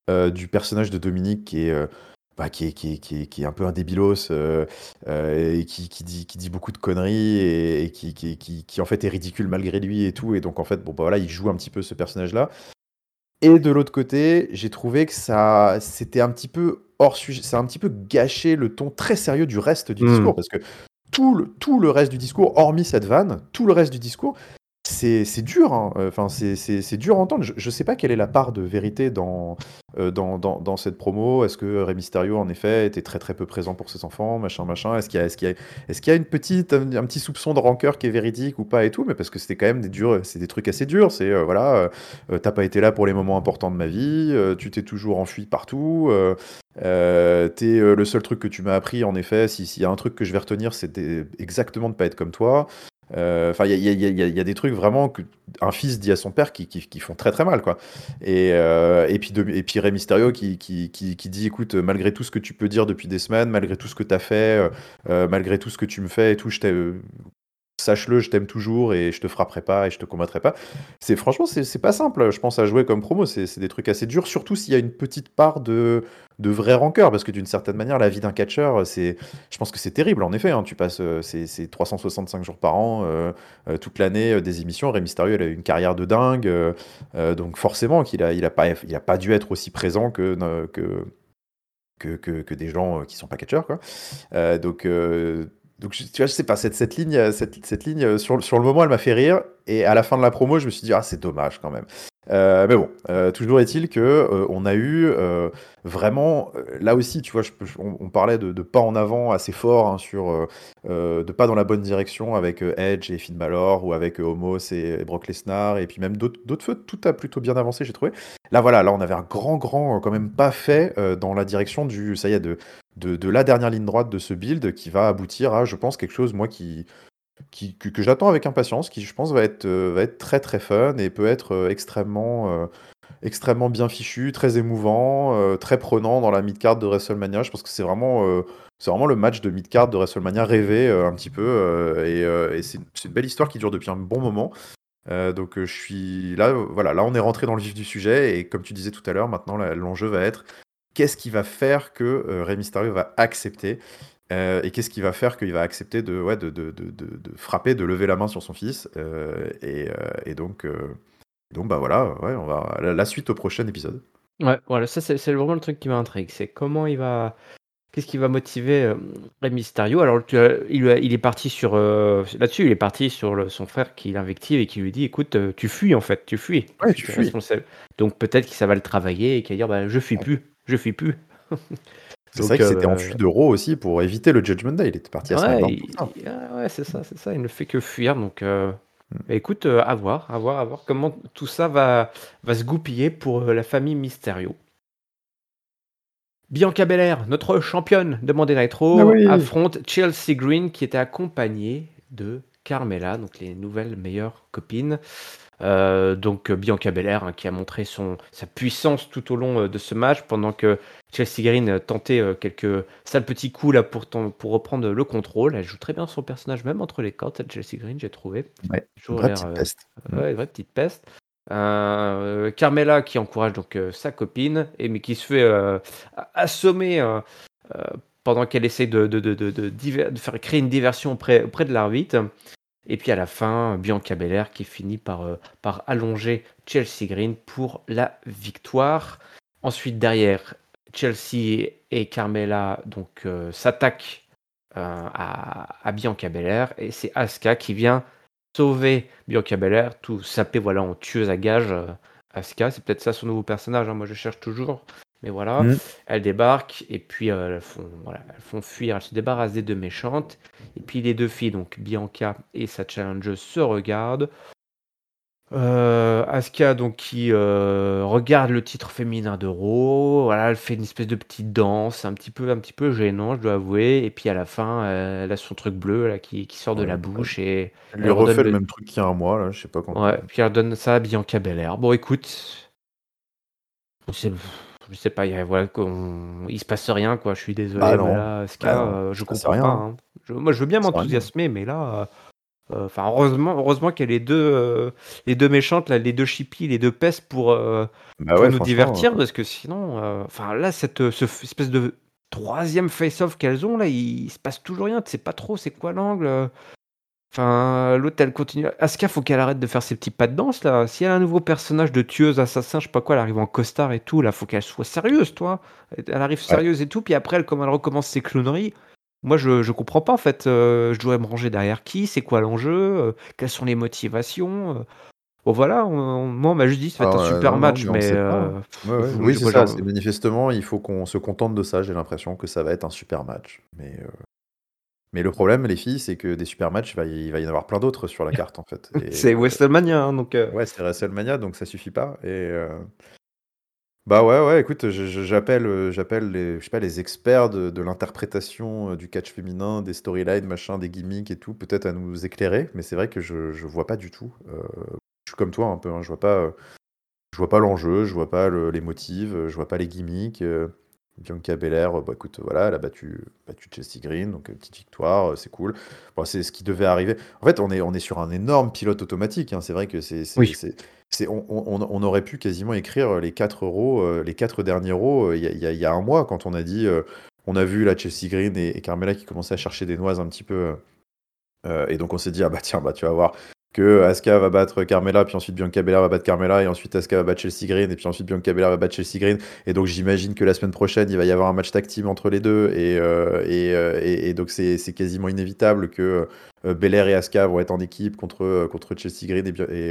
du personnage de Dominique qui est un peu un débilos et qui dit beaucoup de conneries et qui en fait est ridicule malgré lui et tout. Et donc en fait, bon, bah, voilà, il joue un petit peu ce personnage-là. Et de l'autre côté, j'ai trouvé que c'était un petit peu hors sujet, c'est un petit peu gâché le ton très sérieux du reste du discours, parce que tout le reste du discours, hormis cette vanne, tout le reste du discours, c'est dur, hein. Enfin, c'est dur à entendre. Je sais pas quelle est la part de vérité dans cette promo. Est-ce que Rey Mysterio, en effet, était très très peu présent pour ses enfants, machin, machin. Est-ce qu'il y a un petit soupçon de rancœur qui est véridique ou pas et tout, mais parce que c'était quand même c'est des trucs assez durs. C'est voilà, t'as pas été là pour les moments importants de ma vie, tu t'es toujours enfui partout. Le seul truc que tu m'as appris, en effet, s'il y a un truc que je vais retenir, c'était exactement de pas être comme toi. Enfin, il y a des trucs vraiment qu'un fils dit à son père qui font très très mal, quoi. Et puis Rey Mysterio qui dit, écoute, malgré tout ce que tu peux dire depuis des semaines, malgré tout ce que tu as fait, malgré tout ce que tu me fais et tout, sache-le, je t'aime toujours et je te frapperai pas et je te combattrai pas. Franchement, c'est pas simple, je pense, à jouer comme promo. C'est des trucs assez durs, surtout s'il y a une petite part de vraie rancœur, parce que d'une certaine manière, la vie d'un catcheur, je pense que c'est terrible, en effet, hein. Tu passes c'est 365 jours par an, toute l'année, des émissions. Rey Mysterio, il a eu une carrière de dingue, donc forcément qu'il a pas dû être aussi présent que des gens qui sont pas catcheurs, quoi. Donc, tu vois, je sais pas, cette ligne sur le moment, elle m'a fait rire. Et à la fin de la promo, je me suis dit, ah, c'est dommage quand même. Mais bon, toujours est-il que on a eu vraiment, là aussi, tu vois, on parlait de pas en avant assez fort, hein, de pas dans la bonne direction avec Edge et Finn Balor ou avec Omos et Brock Lesnar et puis même d'autres feux. Tout a plutôt bien avancé, j'ai trouvé. Là, voilà, là, on avait un grand, quand même pas fait dans la direction ça y est, de la dernière ligne droite de ce build qui va aboutir à, je pense, quelque chose, moi, que j'attends avec impatience, qui, je pense, va être très très fun et peut être extrêmement bien fichu, très émouvant, très prenant dans la mid-card de WrestleMania. Je pense que c'est vraiment le match de mid-card de WrestleMania rêvé un petit peu. Et c'est une belle histoire qui dure depuis un bon moment. Donc je suis là, voilà, là on est rentré dans le vif du sujet et comme tu disais tout à l'heure, maintenant l'enjeu va être qu'est-ce qui va faire que Rey Mysterio va accepter et qu'est-ce qui va faire qu'il va accepter de frapper, de lever la main sur son fils et donc bah voilà, ouais, on va la suite au prochain épisode. Ouais, voilà, ça c'est vraiment le truc qui m'intrigue, c'est qu'est-ce qui va motiver, Rey Mysterio? Alors il est parti sur, là-dessus, il est parti sur son frère qui l'invective et qui lui dit: «Écoute, tu fuis en fait, tu fuis, Ouais, tu tu es fuis. responsable». Donc peut-être que ça va le travailler et qu'il va dire: «Bah, je fuis plus, je fuis plus». C'est vrai Donc qu'il s'était enfui de Raw aussi pour éviter le Judgment Day. Il était parti à ouais, SmackDown pour ça. ouais, c'est ça, il ne fait que fuir donc Mm. bah, écoute, à voir, à voir, à voir comment tout ça va se goupiller pour, la famille Mysterio. Bianca Belair, notre championne de Monday Night Ah Raw, oui. affronte Chelsea Green qui était accompagnée de Carmella, donc les nouvelles meilleures copines. Donc Bianca Belair, hein, qui a montré sa puissance tout au long de ce match, pendant que Chelsea Green tentait quelques sales petits coups là pour reprendre le contrôle. Elle joue très bien son personnage, même entre les cordes, cette Chelsea Green, j'ai trouvé. Ouais, une Toujours vraie l'air petite peste. Mm. ouais, une vraie petite peste. Carmella qui encourage donc sa copine, mais qui se fait assommer euh, pendant qu'elle essaie de faire créer une diversion auprès de l'arbitre. Et puis à la fin, Bianca Belair qui finit par allonger Chelsea Green pour la victoire. Ensuite, derrière, Chelsea et Carmella donc s'attaquent à Bianca Belair et c'est Asuka qui vient sauver Bianca Belair, tout sapé voilà en tueuse à gages. Asuka, c'est peut-être ça son nouveau personnage, hein, moi je cherche toujours. Mais voilà, Mm. elle débarque et puis elles font fuir, elles se débarrassent des deux méchantes. Et puis les deux filles, donc Bianca et sa challengeuse, se regardent. Asuka donc qui regarde le titre féminin de Raw, voilà, elle fait une espèce de petite danse, un petit peu gênant, je dois avouer. Et puis à la fin, elle a son truc bleu là qui sort de Ouais, la ouais. bouche et Elle lui elle redonne refait le le, même truc qu'il y a un mois, là, je sais pas quand. ouais, puis elle redonne ça à Bianca Belair. Bon, écoute, je sais, je sais pas, voilà, il se passe rien quoi. Je suis Bah désolé, mais non, là, bah Asuka, non, je ça c'est comprends rien, pas, hein. hein. Moi, je veux bien Ça sert à rien. m'enthousiasmer, mais là. Enfin, heureusement qu'il y a les deux méchantes, là, les deux chippies, les deux pestes Bah pour ouais, nous franchement, divertir, parce que sinon, enfin là, espèce de troisième face-off qu'elles ont, là, il se passe toujours rien. Tu sais pas trop c'est quoi l'angle. Enfin, l'autre, elle continue. Asuka, faut qu'elle arrête de faire ses petits pas de danse, là. Si elle a un nouveau personnage de tueuse, assassin, je sais pas quoi, elle arrive en costard et tout, là, faut qu'elle soit sérieuse, toi. Elle arrive ouais. sérieuse et tout, puis après, comme elle recommence ses clowneries, moi, je comprends pas, en fait. Je dois me ranger derrière qui? C'est quoi l'enjeu? Quelles sont les motivations? Bon, voilà, moi, on m'a juste dit, ça va être un super Non, non, match, mais on mais sait pas, hein. Ouais, ouais. Oui, c'est moi, ça, c'est manifestement, il faut qu'on se contente de ça, j'ai l'impression que ça va être un super match. Mais le problème, les filles, c'est que des super matchs, il va y en avoir plein d'autres sur la carte, en fait. c'est WrestleMania, hein, donc. Ouais, c'est WrestleMania, donc ça suffit pas. Bah ouais, ouais, écoute, j'appelle les, je sais pas, les experts de l'interprétation du catch féminin, des storylines, machin, des gimmicks et tout, peut-être à nous éclairer, mais c'est vrai que je vois pas du tout. Je suis comme toi un peu, hein, je vois pas l'enjeu, je vois pas les motifs, je vois pas les gimmicks. Bianca Belair, bah écoute, voilà, elle a battu Chelsea Green, donc petite victoire, c'est cool. Bon, c'est ce qui devait arriver. En fait, on est sur un énorme pilote automatique, hein. C'est vrai que Oui. on aurait pu quasiment écrire les 4 euros, les 4 derniers euros il y a un mois, quand on a dit, on a vu la Chelsea Green et Carmella qui commençaient à chercher des noises un petit peu. Et donc on s'est dit, ah bah tiens, bah tu vas voir que Asuka va battre Carmella, puis ensuite Bianca Belair va battre Carmella, et ensuite Asuka va battre Chelsea Green, et puis ensuite Bianca Belair va battre Chelsea Green. Et donc j'imagine que la semaine prochaine, il va y avoir un match tag team entre les deux, et donc c'est quasiment inévitable que Belair et Asuka vont être en équipe contre Chelsea Green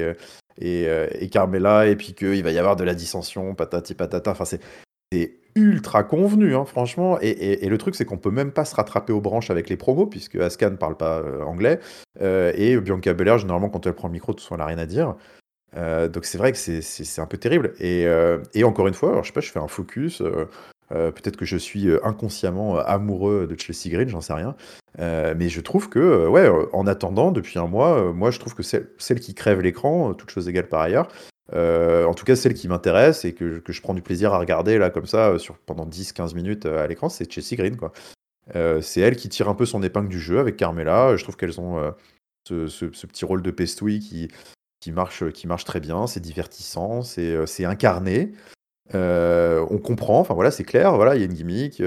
et Carmella, et puis qu'il va y avoir de la dissension, patati patata. Enfin, c'est ultra convenu, hein, franchement. Et le truc, c'est qu'on peut même pas se rattraper aux branches avec les promos, puisque Asuka ne parle pas anglais. Et Bianca Belair, généralement, quand elle prend le micro, de toute façon, elle n'a rien à dire. Donc c'est vrai que c'est un peu terrible. Et encore une fois, alors, je sais pas, je fais un focus. Peut-être que je suis inconsciemment amoureux de Chelsea Green, j'en sais rien. Mais je trouve que, ouais, en attendant, depuis un mois, moi, je trouve que celle qui crève l'écran, toutes choses égales par ailleurs, en tout cas, celle qui m'intéresse et que je prends du plaisir à regarder, là, comme ça, pendant 10-15 minutes à l'écran, c'est Chelsea Green, quoi. C'est elle qui tire un peu son épingle du jeu avec Carmella. Je trouve qu'elles ont ce petit rôle de pestouille qui marche très bien. C'est divertissant, c'est incarné. On comprend, enfin voilà, c'est clair, voilà, il y a une gimmick,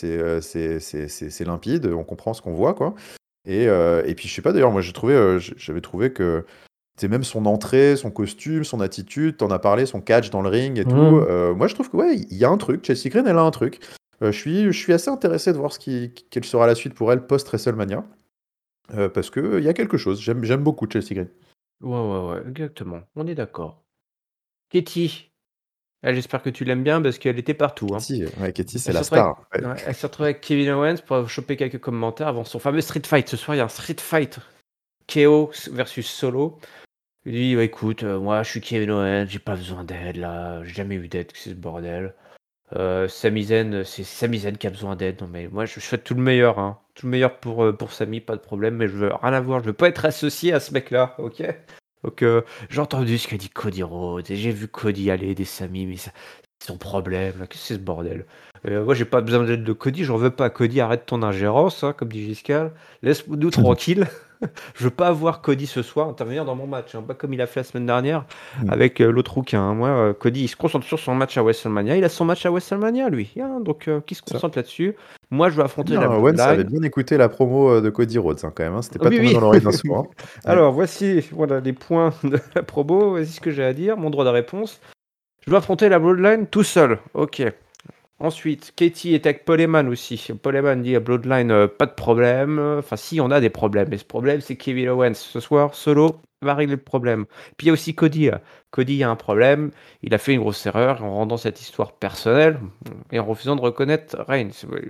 c'est limpide, on comprend ce qu'on voit, quoi. Et puis, je sais pas, d'ailleurs, moi, j'avais trouvé que c'est même son entrée, son costume, son attitude, t'en as parlé, son catch dans le ring et tout. Moi, je trouve que ouais, il y a un truc. Chelsea Green, elle a un truc. Je suis assez intéressé de voir quelle sera la suite pour elle post-WrestleMania. Parce qu'il y a quelque chose. J'aime beaucoup Chelsea Green. Ouais, exactement. On est d'accord. Katie, j'espère que tu l'aimes bien parce qu'elle était partout, hein. Katie, c'est Elle se la retrouve avec, star. Ouais. ouais, elle se retrouve avec Kevin Owens pour choper quelques commentaires avant son fameux street fight. Ce soir, il y a un street fight. KO versus Solo. Il dit, bah, écoute, moi, je suis Kevin Owens, j'ai pas besoin d'aide, là. J'ai jamais eu d'aide, que c'est ce bordel. Sami Zayn, c'est Sami Zayn qui a besoin d'aide. Non, mais moi, je souhaite tout le meilleur, hein. Tout le meilleur pour Sami, pas de problème, mais je veux rien avoir. Je veux pas être associé à ce mec-là, ok? Donc, j'ai entendu ce qu'a dit Cody Rhodes, et j'ai vu Cody aller aider Sami, mais c'est son problème, là. Qu'est-ce que c'est ce bordel? Moi, j'ai pas besoin d'aide de Cody, j'en veux pas. Cody, arrête ton ingérence, hein, comme dit Giscal. Laisse-nous tranquille. Je veux pas voir Cody ce soir intervenir dans mon match, hein, pas comme il a fait la semaine dernière avec l'autre rouquin, hein. Moi, Cody, il se concentre sur son match à WrestleMania. Il a son match à WrestleMania, lui, hein, donc qui se Ça. concentre là-dessus. Moi, je veux C'est affronter bien, la hein, Owens avait Bloodline. bien écouté la promo de Cody Rhodes, hein, quand même, hein. C'était Oh, pas oui, tombé dans l'oreille d'un oui. sourd, hein. Ouais. Alors, voici voilà, les points de la promo. Voici ce que j'ai à dire, mon droit de réponse. Je veux affronter la Bloodline tout seul. Ok. Ensuite, Katie est avec Paul Heyman aussi. Paul Heyman dit à Bloodline, pas de problème. Enfin, si, on a des problèmes. Mais ce problème, c'est Kevin Owens. Ce soir, Solo va régler le problème. Puis il y a aussi Cody. Cody, il y a un problème. Il a fait une grosse erreur en rendant cette histoire personnelle et en refusant de reconnaître Reigns.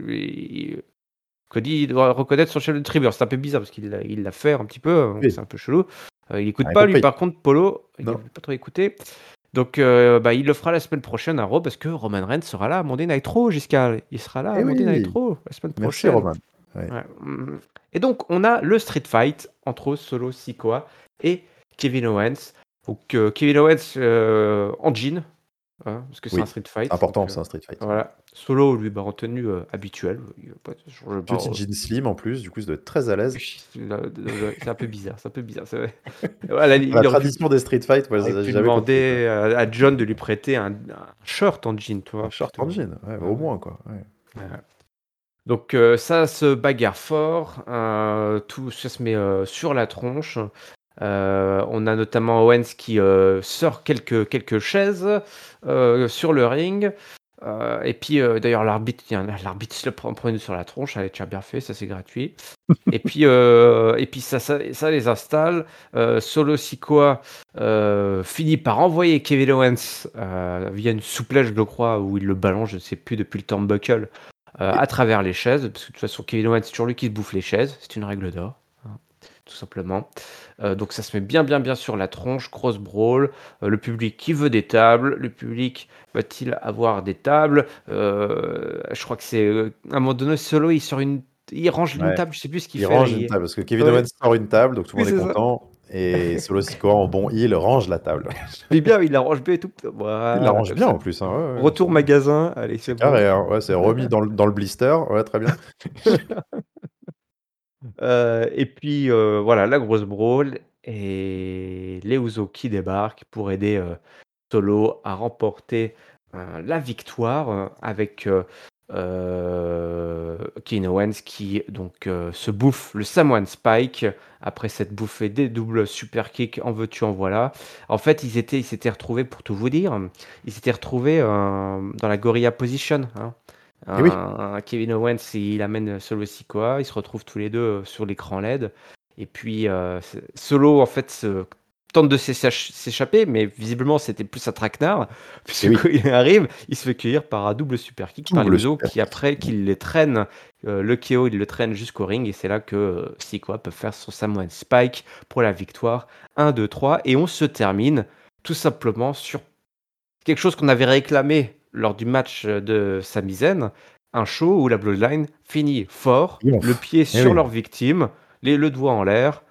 Cody doit reconnaître son chef de tribu. Alors, c'est un peu bizarre parce qu'il l'a fait un petit peu. Donc Oui, c'est un peu chelou. Il écoute rien pas, lui, compris. par contre, Polo. Il Non. veut pas trop écouter. Donc, il le fera la semaine prochaine à Raw parce que Roman Reigns sera là à Monday Night Raw, Giscard. Il sera là à Eh Monday Night oui, Raw la semaine merci prochaine. Roman. Ouais. Ouais. Et donc, on a le street fight entre Solo Sikoa et Kevin Owens. Donc, Kevin Owens en jean, hein, parce que c'est un Oui, street c'est fight, important, c'est un street fight. voilà. Solo, lui, en tenue habituelle, il va pas changer pas. Petit jean slim en plus, du coup, ça doit être très à l'aise. C'est un peu bizarre, c'est un peu bizarre. Voilà, La tradition des street fights, moi, aurait j'ai pu jamais compris, quoi. demander à John de lui prêter un shirt en jean, tu Un vois, short en plutôt. jean, ouais, Ouais, au ouais. moins, quoi. Ouais. Ouais. Donc ça se bagarre fort, tout ça se met sur la tronche. On a notamment Owens qui sort quelques chaises sur le ring. Et puis d'ailleurs l'arbitre se le prend une sur la tronche. Allez, tu as bien fait, ça c'est gratuit. Et puis ça les installe. Solo Sikoa finit par envoyer Kevin Owens via une souplesse, je crois, où il le balance, je ne sais plus, depuis le turnbuckle à travers les chaises, parce que de toute façon Kevin Owens c'est toujours lui qui se bouffe les chaises, c'est une règle d'or, hein, tout simplement. Donc ça se met bien sur la tronche, grosse brawl, le public qui veut des tables, le public va-t-il avoir des tables. Je crois que c'est à un moment donné Solo il range une Ouais. table, je sais plus ce qu'il Il fait là. range une table, parce que Kevin Ouais, Owens sort une table, donc tout le oui monde est c'est ça. content. Et Solo Sikoa, en bon heel, range la table. Mais bien, il arrange bien et tout. Il la Voilà, range comme bien ça. en plus, hein. Ouais, Retour magasin, allez c'est c'est bon. carré, hein. Ouais, c'est remis dans le blister. Ouais, très bien. Et puis, voilà, la grosse brawl et les Usos qui débarquent pour aider, Solo à remporter, la victoire, avec, Kevin Owens qui donc, se bouffe le Samoan Spike après cette bouffée des doubles super kicks, en veux-tu, en voilà. En fait, ils s'étaient retrouvés, pour tout vous dire, ils s'étaient retrouvés, dans la Gorilla Position, hein. Et oui. Kevin Owens, il amène Solo Sikoa, ils se retrouvent tous les deux sur l'écran LED. Et puis Solo, en fait, tente de s'échapper, mais visiblement, c'était plus un traquenard, Et puisque oui. quand il arrive, il se fait cueillir par un double super kick par les Double Usos, super qui après, qu'il les traîne, le KO, il le traîne jusqu'au ring, et c'est là que Sikoa peut faire son Samoan Spike pour la victoire. 1, 2, 3, et on se termine tout simplement sur quelque chose qu'on avait réclamé lors du match de Sami Zayn, un show où la Bloodline finit fort, le triomphe. pied Eh sur oui. leur victime, le doigt en l'air,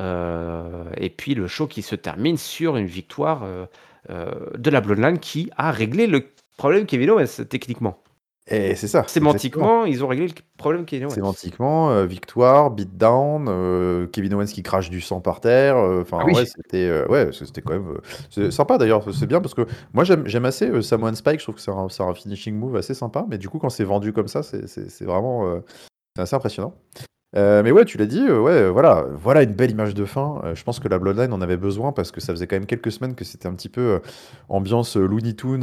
et puis le show qui se termine sur une victoire de la Bloodline qui a réglé le problème Kevin Owens, techniquement. Et c'est ça, exactement. Sémantiquement, ils ont réglé le problème Kevin Owens. Sémantiquement, victoire, beatdown, Kevin Owens qui crache du sang par terre, Ah enfin, ouais, oui, c'était quand même, c'est sympa d'ailleurs, c'est bien parce que moi j'aime assez, Samoan Spike, je trouve que c'est un finishing move assez sympa, mais du coup quand c'est vendu comme ça, c'est vraiment, c'est assez impressionnant. Mais ouais, tu l'as dit, ouais, voilà une belle image de fin. Je pense que la Bloodline en avait besoin parce que ça faisait quand même quelques semaines que c'était un petit peu ambiance Looney Tunes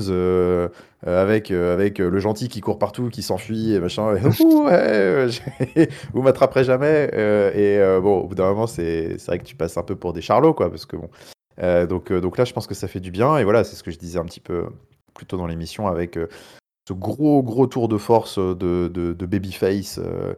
avec le gentil qui court partout, qui s'enfuit et machin. Et, ouh, ouais, vous m'attraperez jamais. Bon, au bout d'un moment, c'est vrai que tu passes un peu pour des charlots, quoi, parce que bon. Donc là, je pense que ça fait du bien. Et voilà, c'est ce que je disais un petit peu plus tôt dans l'émission avec ce gros tour de force de Babyface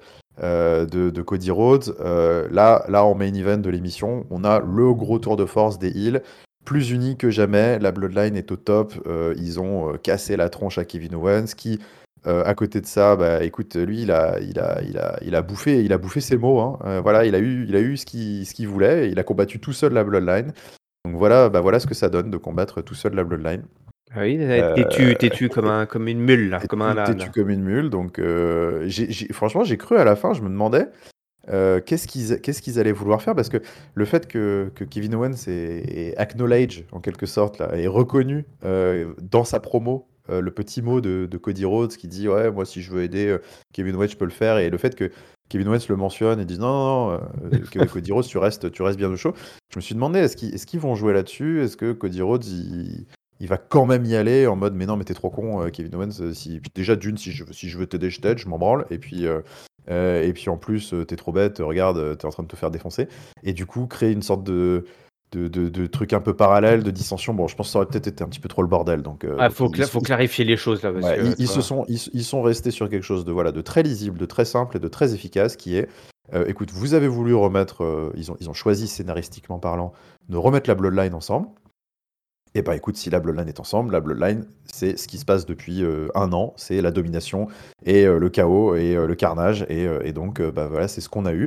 de Cody Rhodes. Là, en main event de l'émission, on a le gros tour de force des heels, plus unis que jamais. La Bloodline est au top. Ils ont cassé la tronche à Kevin Owens, qui, à côté de ça, bah, écoute, lui, il a bouffé ses mots, hein. Voilà, il a eu ce qu'il voulait. Il a combattu tout seul la Bloodline. Donc voilà, bah, voilà ce que ça donne de combattre tout seul la Bloodline. ah oui, Euh, têtu comme une mule, là, comme un Têtu âne. comme une mule. Donc, franchement, j'ai cru à la fin, je me demandais qu'est-ce qu'ils allaient vouloir faire, parce que le fait que Kevin Owens est acknowledge, en quelque sorte, là, est reconnu dans sa promo, le petit mot de Cody Rhodes qui dit ouais, moi si je veux aider Kevin Owens, je peux le faire, et le fait que Kevin Owens le mentionne et dit non, Cody Rhodes, tu restes bien au chaud. Je me suis demandé, est-ce qu'ils vont jouer là-dessus? Est-ce que Cody Rhodes il va quand même y aller en mode mais non, mais t'es trop con, Kevin Owens, déjà d'une, si je veux t'aider, je t'aide, je m'en branle, et puis en plus, t'es trop bête, regarde, t'es en train de te faire défoncer. Et du coup, créer une sorte de truc un peu parallèle, de dissension. Bon, je pense que ça aurait peut-être été un petit peu trop le bordel. Donc, Ah, donc faut clarifier les choses là, parce ouais, que tu vois. ils sont restés sur quelque chose de très lisible, de très simple et de très efficace, qui est, écoute, vous avez voulu remettre, ils ont choisi scénaristiquement parlant, de remettre la Bloodline ensemble. Et bah écoute, si la Bloodline est ensemble, la Bloodline, c'est ce qui se passe depuis un an, c'est la domination et le chaos et le carnage, et donc bah voilà, c'est ce qu'on a eu.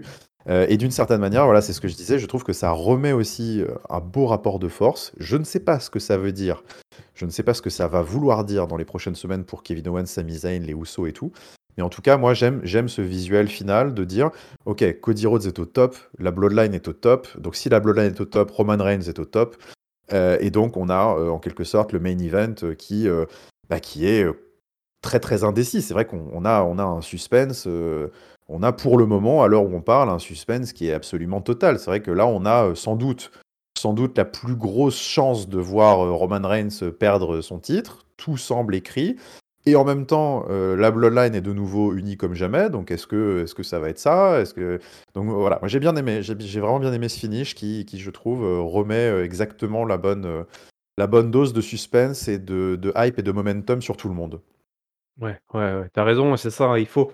Et d'une certaine manière, voilà, c'est ce que je disais, je trouve que ça remet aussi un beau rapport de force. Je ne sais pas ce que ça veut dire, je ne sais pas ce que ça va vouloir dire dans les prochaines semaines pour Kevin Owens, Sami Zayn, les Usos et tout. Mais en tout cas, moi, j'aime ce visuel final de dire, ok, Cody Rhodes est au top, la Bloodline est au top. Donc si la Bloodline est au top, Roman Reigns est au top. Et donc on a en quelque sorte le main event qui est très très indécis. C'est vrai qu'on a un suspense, on a pour le moment, à l'heure où on parle, un suspense qui est absolument total. C'est vrai que là, on a sans doute la plus grosse chance de voir Roman Reigns perdre son titre. Tout semble écrit. Et en même temps, la Bloodline est de nouveau unie comme jamais. Donc est-ce que ça va être ça? Donc voilà, moi j'ai bien aimé, j'ai vraiment bien aimé ce finish qui je trouve, remet exactement la bonne dose de suspense et de hype et de momentum sur tout le monde. Ouais, ouais, ouais, tu raison, c'est ça, hein, il faut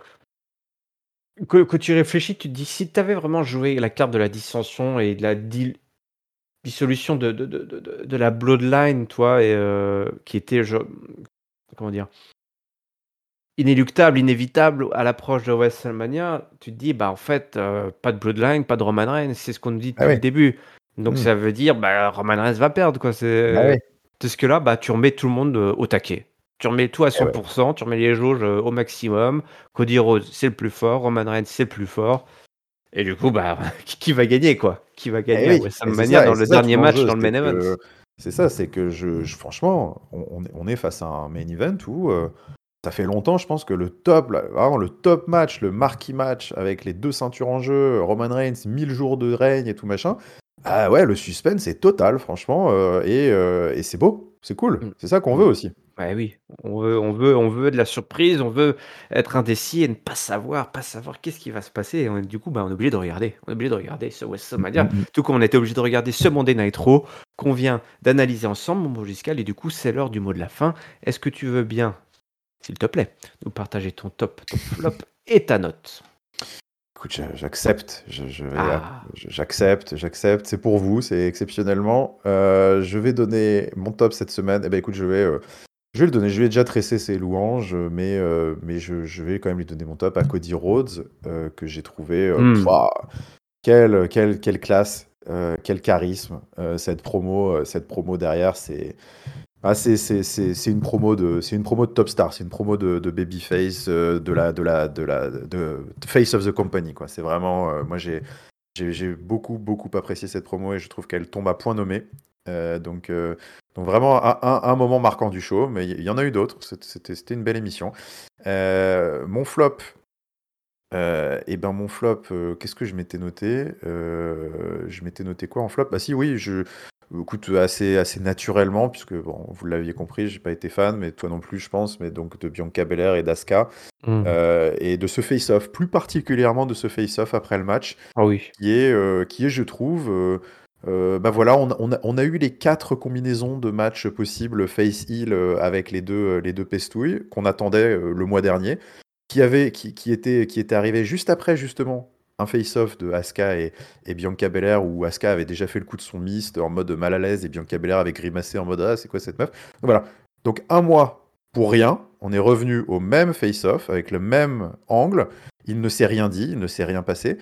que tu réfléchis, tu te dis: «Si tu avais vraiment joué la carte de la dissension et de la dissolution de la bloodline», toi et qui était comment dire? Inéluctable, inévitable à l'approche de WrestleMania, tu te dis: «Bah, en fait, pas de bloodline, pas de Roman Reigns», c'est ce qu'on nous dit Ah depuis le ouais. début. Donc Mmh. ça veut dire, bah, Roman Reigns va perdre, quoi, Bah c'est ouais. parce que là, bah, tu remets tout le monde, au taquet. Tu remets tout à Eh 100, ouais. tu remets les jauges, au maximum. Cody Rhodes, c'est le plus fort, Roman Reigns, c'est le plus fort et du coup, bah, qui va gagner, quoi? Qui va Eh gagner à oui, WrestleMania dans et le c'est ça dernier tout match, l'enjeu, dans le main event? c'est que franchement, on est face à un main event où ça fait longtemps, je pense que le top, là, vraiment le top match, le marquee match avec les deux ceintures en jeu, Roman Reigns, 1000 jours de règne et tout machin. Ah ouais, le suspense est total, franchement, et c'est beau, c'est cool, Mmh. c'est ça qu'on veut Mmh. aussi. Ouais, oui, on veut de la surprise, on veut être indécis et ne pas savoir qu'est-ce qui va se passer et du coup, bah, on est obligé de regarder. On est obligé de regarder ce Mm, WrestleMania, mm, mm. tout comme on était obligé de regarder ce Monday Night Raw qu'on vient d'analyser ensemble, mon beau Giscard et du coup, c'est l'heure du mot de la fin. Est-ce que tu veux bien, s'il te plaît, nous partager ton top, ton flop et ta note? Écoute, j'accepte, Ah! j'accepte, c'est pour vous, c'est exceptionnellement. Je vais donner mon top cette semaine. Eh ben écoute, je vais le donner, je vais déjà tresser ses louanges, mais je vais quand même lui donner mon top à Cody Rhodes, que j'ai trouvé, Mmh. pouah, quelle classe, quel charisme, cette promo derrière, c'est une promo de top star, c'est une promo de babyface, de face of the company, quoi. C'est vraiment, moi j'ai beaucoup, beaucoup apprécié cette promo et je trouve qu'elle tombe à point nommé. Donc vraiment un moment marquant du show, mais il y en a eu d'autres. C'était une belle émission. Mon flop, mon flop, qu'est-ce que je m'étais noté? Je m'étais noté quoi en flop? Bah si, oui, écoute, assez naturellement, puisque bon, vous l'aviez compris, j'ai pas été fan, mais toi non plus, je pense, mais donc de Bianca Belair et d'Asuka, Mmh. et de ce face-off, plus particulièrement de ce face-off après le match, Ah oui. qui est, je trouve, bah voilà, on a eu les 4 combinaisons de matchs possibles face-heel, avec les deux pestouilles qu'on attendait, le mois dernier, qui était arrivé juste après, justement, un face-off de Asuka et Bianca Belair, où Asuka avait déjà fait le coup de son mist en mode mal à l'aise, et Bianca Belair avait grimacé en mode ah, c'est quoi cette meuf? Donc voilà. Donc un mois pour rien, on est revenu au même face-off, avec le même angle. Il ne s'est rien dit, il ne s'est rien passé.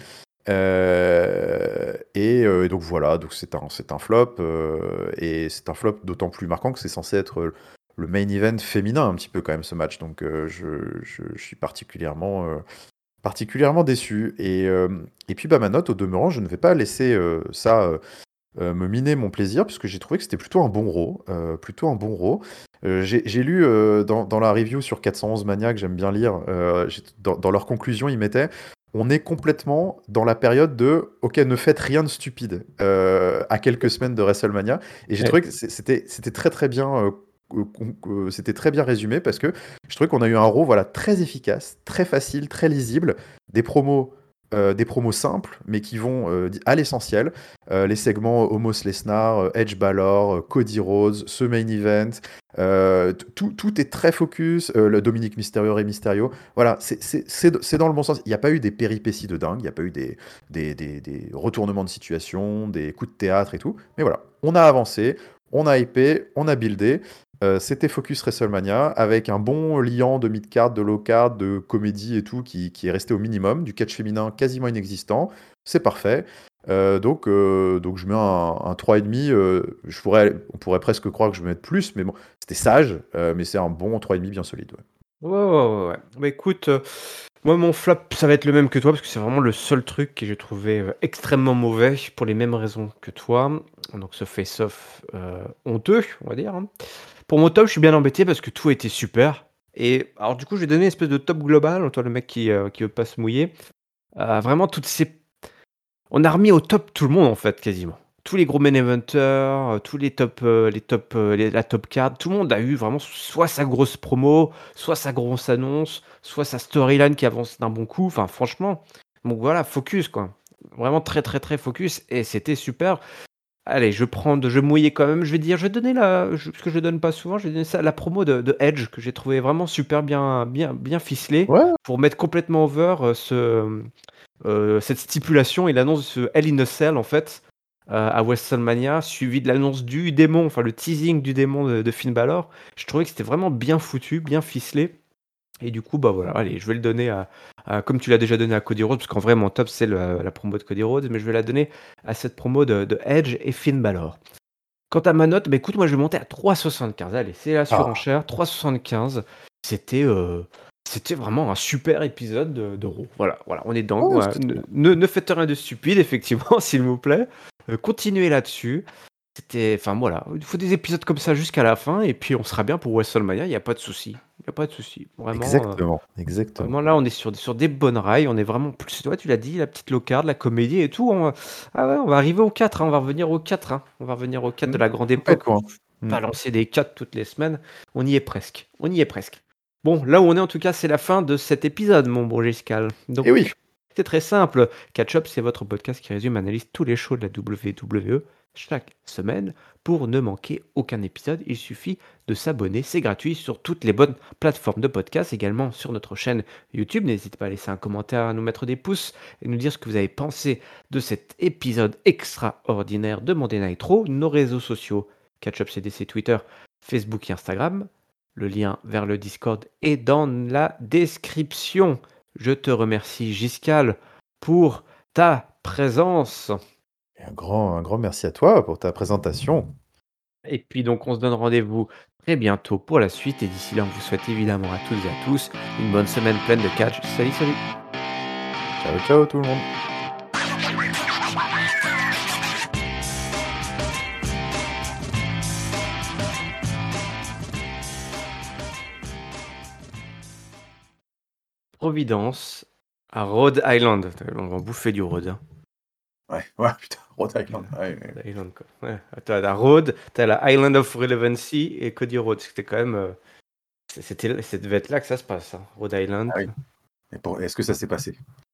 Et donc voilà, donc c'est un flop, et c'est un flop d'autant plus marquant que c'est censé être le main event féminin un petit peu quand même ce match, donc je suis particulièrement déçu. Et puis bah, ma note au demeurant, je ne vais pas laisser ça me miner mon plaisir, puisque j'ai trouvé que c'était plutôt un bon Raw, plutôt un bon Raw. J'ai lu dans la review sur 411 Mania, que j'aime bien lire, dans leur conclusion, ils mettaient: on est complètement dans la période de ok, ne faites rien de stupide, à quelques semaines de WrestleMania. Et j'ai Ouais. trouvé que c'était très très bien, c'était très bien résumé, parce que je trouvais qu'on a eu un Raw, voilà, très efficace, très facile, très lisible, des promos, simples, mais qui vont à l'essentiel. Les segments Omos Lesnar, Edge Balor, Cody Rhodes, ce main event, tout est très focus. Le Dominique Mysterio et Mysterio, voilà, c'est dans le bon sens. Il n'y a pas eu des péripéties de dingue, il n'y a pas eu des retournements de situation, des coups de théâtre et tout. Mais voilà, on a avancé, on a hypé, on a buildé. c'était Focus WrestleMania avec un bon liant de mid-card, de low-card, de comédie et tout qui est resté au minimum, du catch féminin quasiment inexistant. C'est parfait. Donc je mets un 3,5. On pourrait presque croire que je vais mettre plus, mais bon, c'était sage, mais c'est un bon 3,5 bien solide. Ouais. Ouais. Bah écoute, moi mon flop, ça va être le même que toi, parce que c'est vraiment le seul truc que j'ai trouvé extrêmement mauvais pour les mêmes raisons que toi. Donc ce face-off honteux, on va dire. Hein. Pour mon top, je suis bien embêté parce que tout a été super. Et alors du coup, je vais donner une espèce de top global, toi le mec qui veut pas se mouiller. Vraiment, on a remis au top tout le monde en fait, quasiment. Tous les gros main eventers, tous la top card, tout le monde a eu vraiment soit sa grosse promo, soit sa grosse annonce, soit sa storyline qui avance d'un bon coup. Enfin, franchement, donc voilà, focus quoi. Vraiment très très très focus et c'était super. Allez, je vais mouiller quand même. Je vais donner parce que je le donne pas souvent, je vais donner ça la promo de Edge que j'ai trouvé vraiment super bien ficelée Ouais. pour mettre complètement over cette stipulation et l'annonce de Hell in a Cell en fait à WrestleMania, suivi de l'annonce du démon, enfin le teasing du démon de Finn Balor. Je trouvais que c'était vraiment bien foutu, bien ficelé. Et du coup, bah voilà, allez, je vais le donner comme tu l'as déjà donné à Cody Rhodes, parce qu'en vrai, mon top, c'est la promo de Cody Rhodes, mais je vais la donner à cette promo de Edge et Finn Balor. Quant à ma note, bah écoute, moi je vais monter à 3,75. Allez, c'est la surenchère, 3,75. C'était vraiment un super épisode de Raw. Voilà, on est dedans. Ouais, Voilà. c'était bien. Ne faites rien de stupide, effectivement, s'il vous plaît. Continuez là-dessus. Enfin voilà, il faut des épisodes comme ça jusqu'à la fin, et puis on sera bien pour WrestleMania, il n'y a pas de souci. Il n'y a pas de souci. Vraiment, là, on est sur des bonnes rails. On est vraiment plus. Toi, tu l'as dit, la petite low-card, la comédie et tout. Ah ouais, on va arriver au 4. Hein, on va revenir au 4. Hein. On va revenir au 4 de la grande Ça peut être époque. loin. Balancer des 4 toutes les semaines. On y est presque. Bon, là où on est en tout cas, c'est la fin de cet épisode, mon bon Giscal. Donc, Et oui. c'est très simple. Catch Up, c'est votre podcast qui résume, analyse tous les shows de la WWE chaque semaine. Pour ne manquer aucun épisode, il suffit de s'abonner. C'est gratuit sur toutes les bonnes plateformes de podcast, également sur notre chaîne YouTube. N'hésitez pas à laisser un commentaire, à nous mettre des pouces et nous dire ce que vous avez pensé de cet épisode extraordinaire de Monday Night Raw. Nos réseaux sociaux, Catch Up CDC, Twitter, Facebook et Instagram. Le lien vers le Discord est dans la description. Je te remercie, Giscal, pour ta présence. Et un grand merci à toi pour ta présentation. Et puis donc, on se donne rendez-vous très bientôt pour la suite. Et d'ici là, on vous souhaite évidemment à toutes et à tous une bonne semaine pleine de catch. Salut. Ciao tout le monde. Providence à Rhode Island. On va bouffer du Rhode. Hein. Ouais, putain, Rhode Island. Ouais. Rhode Island, quoi. Ouais. T'as la Rhode, t'as la Island of Relevancy et Cody Rhodes. C'était quand même. Ça devait être là que ça se passe, hein, Rhode Island. Ah oui. Est-ce que ça s'est passé?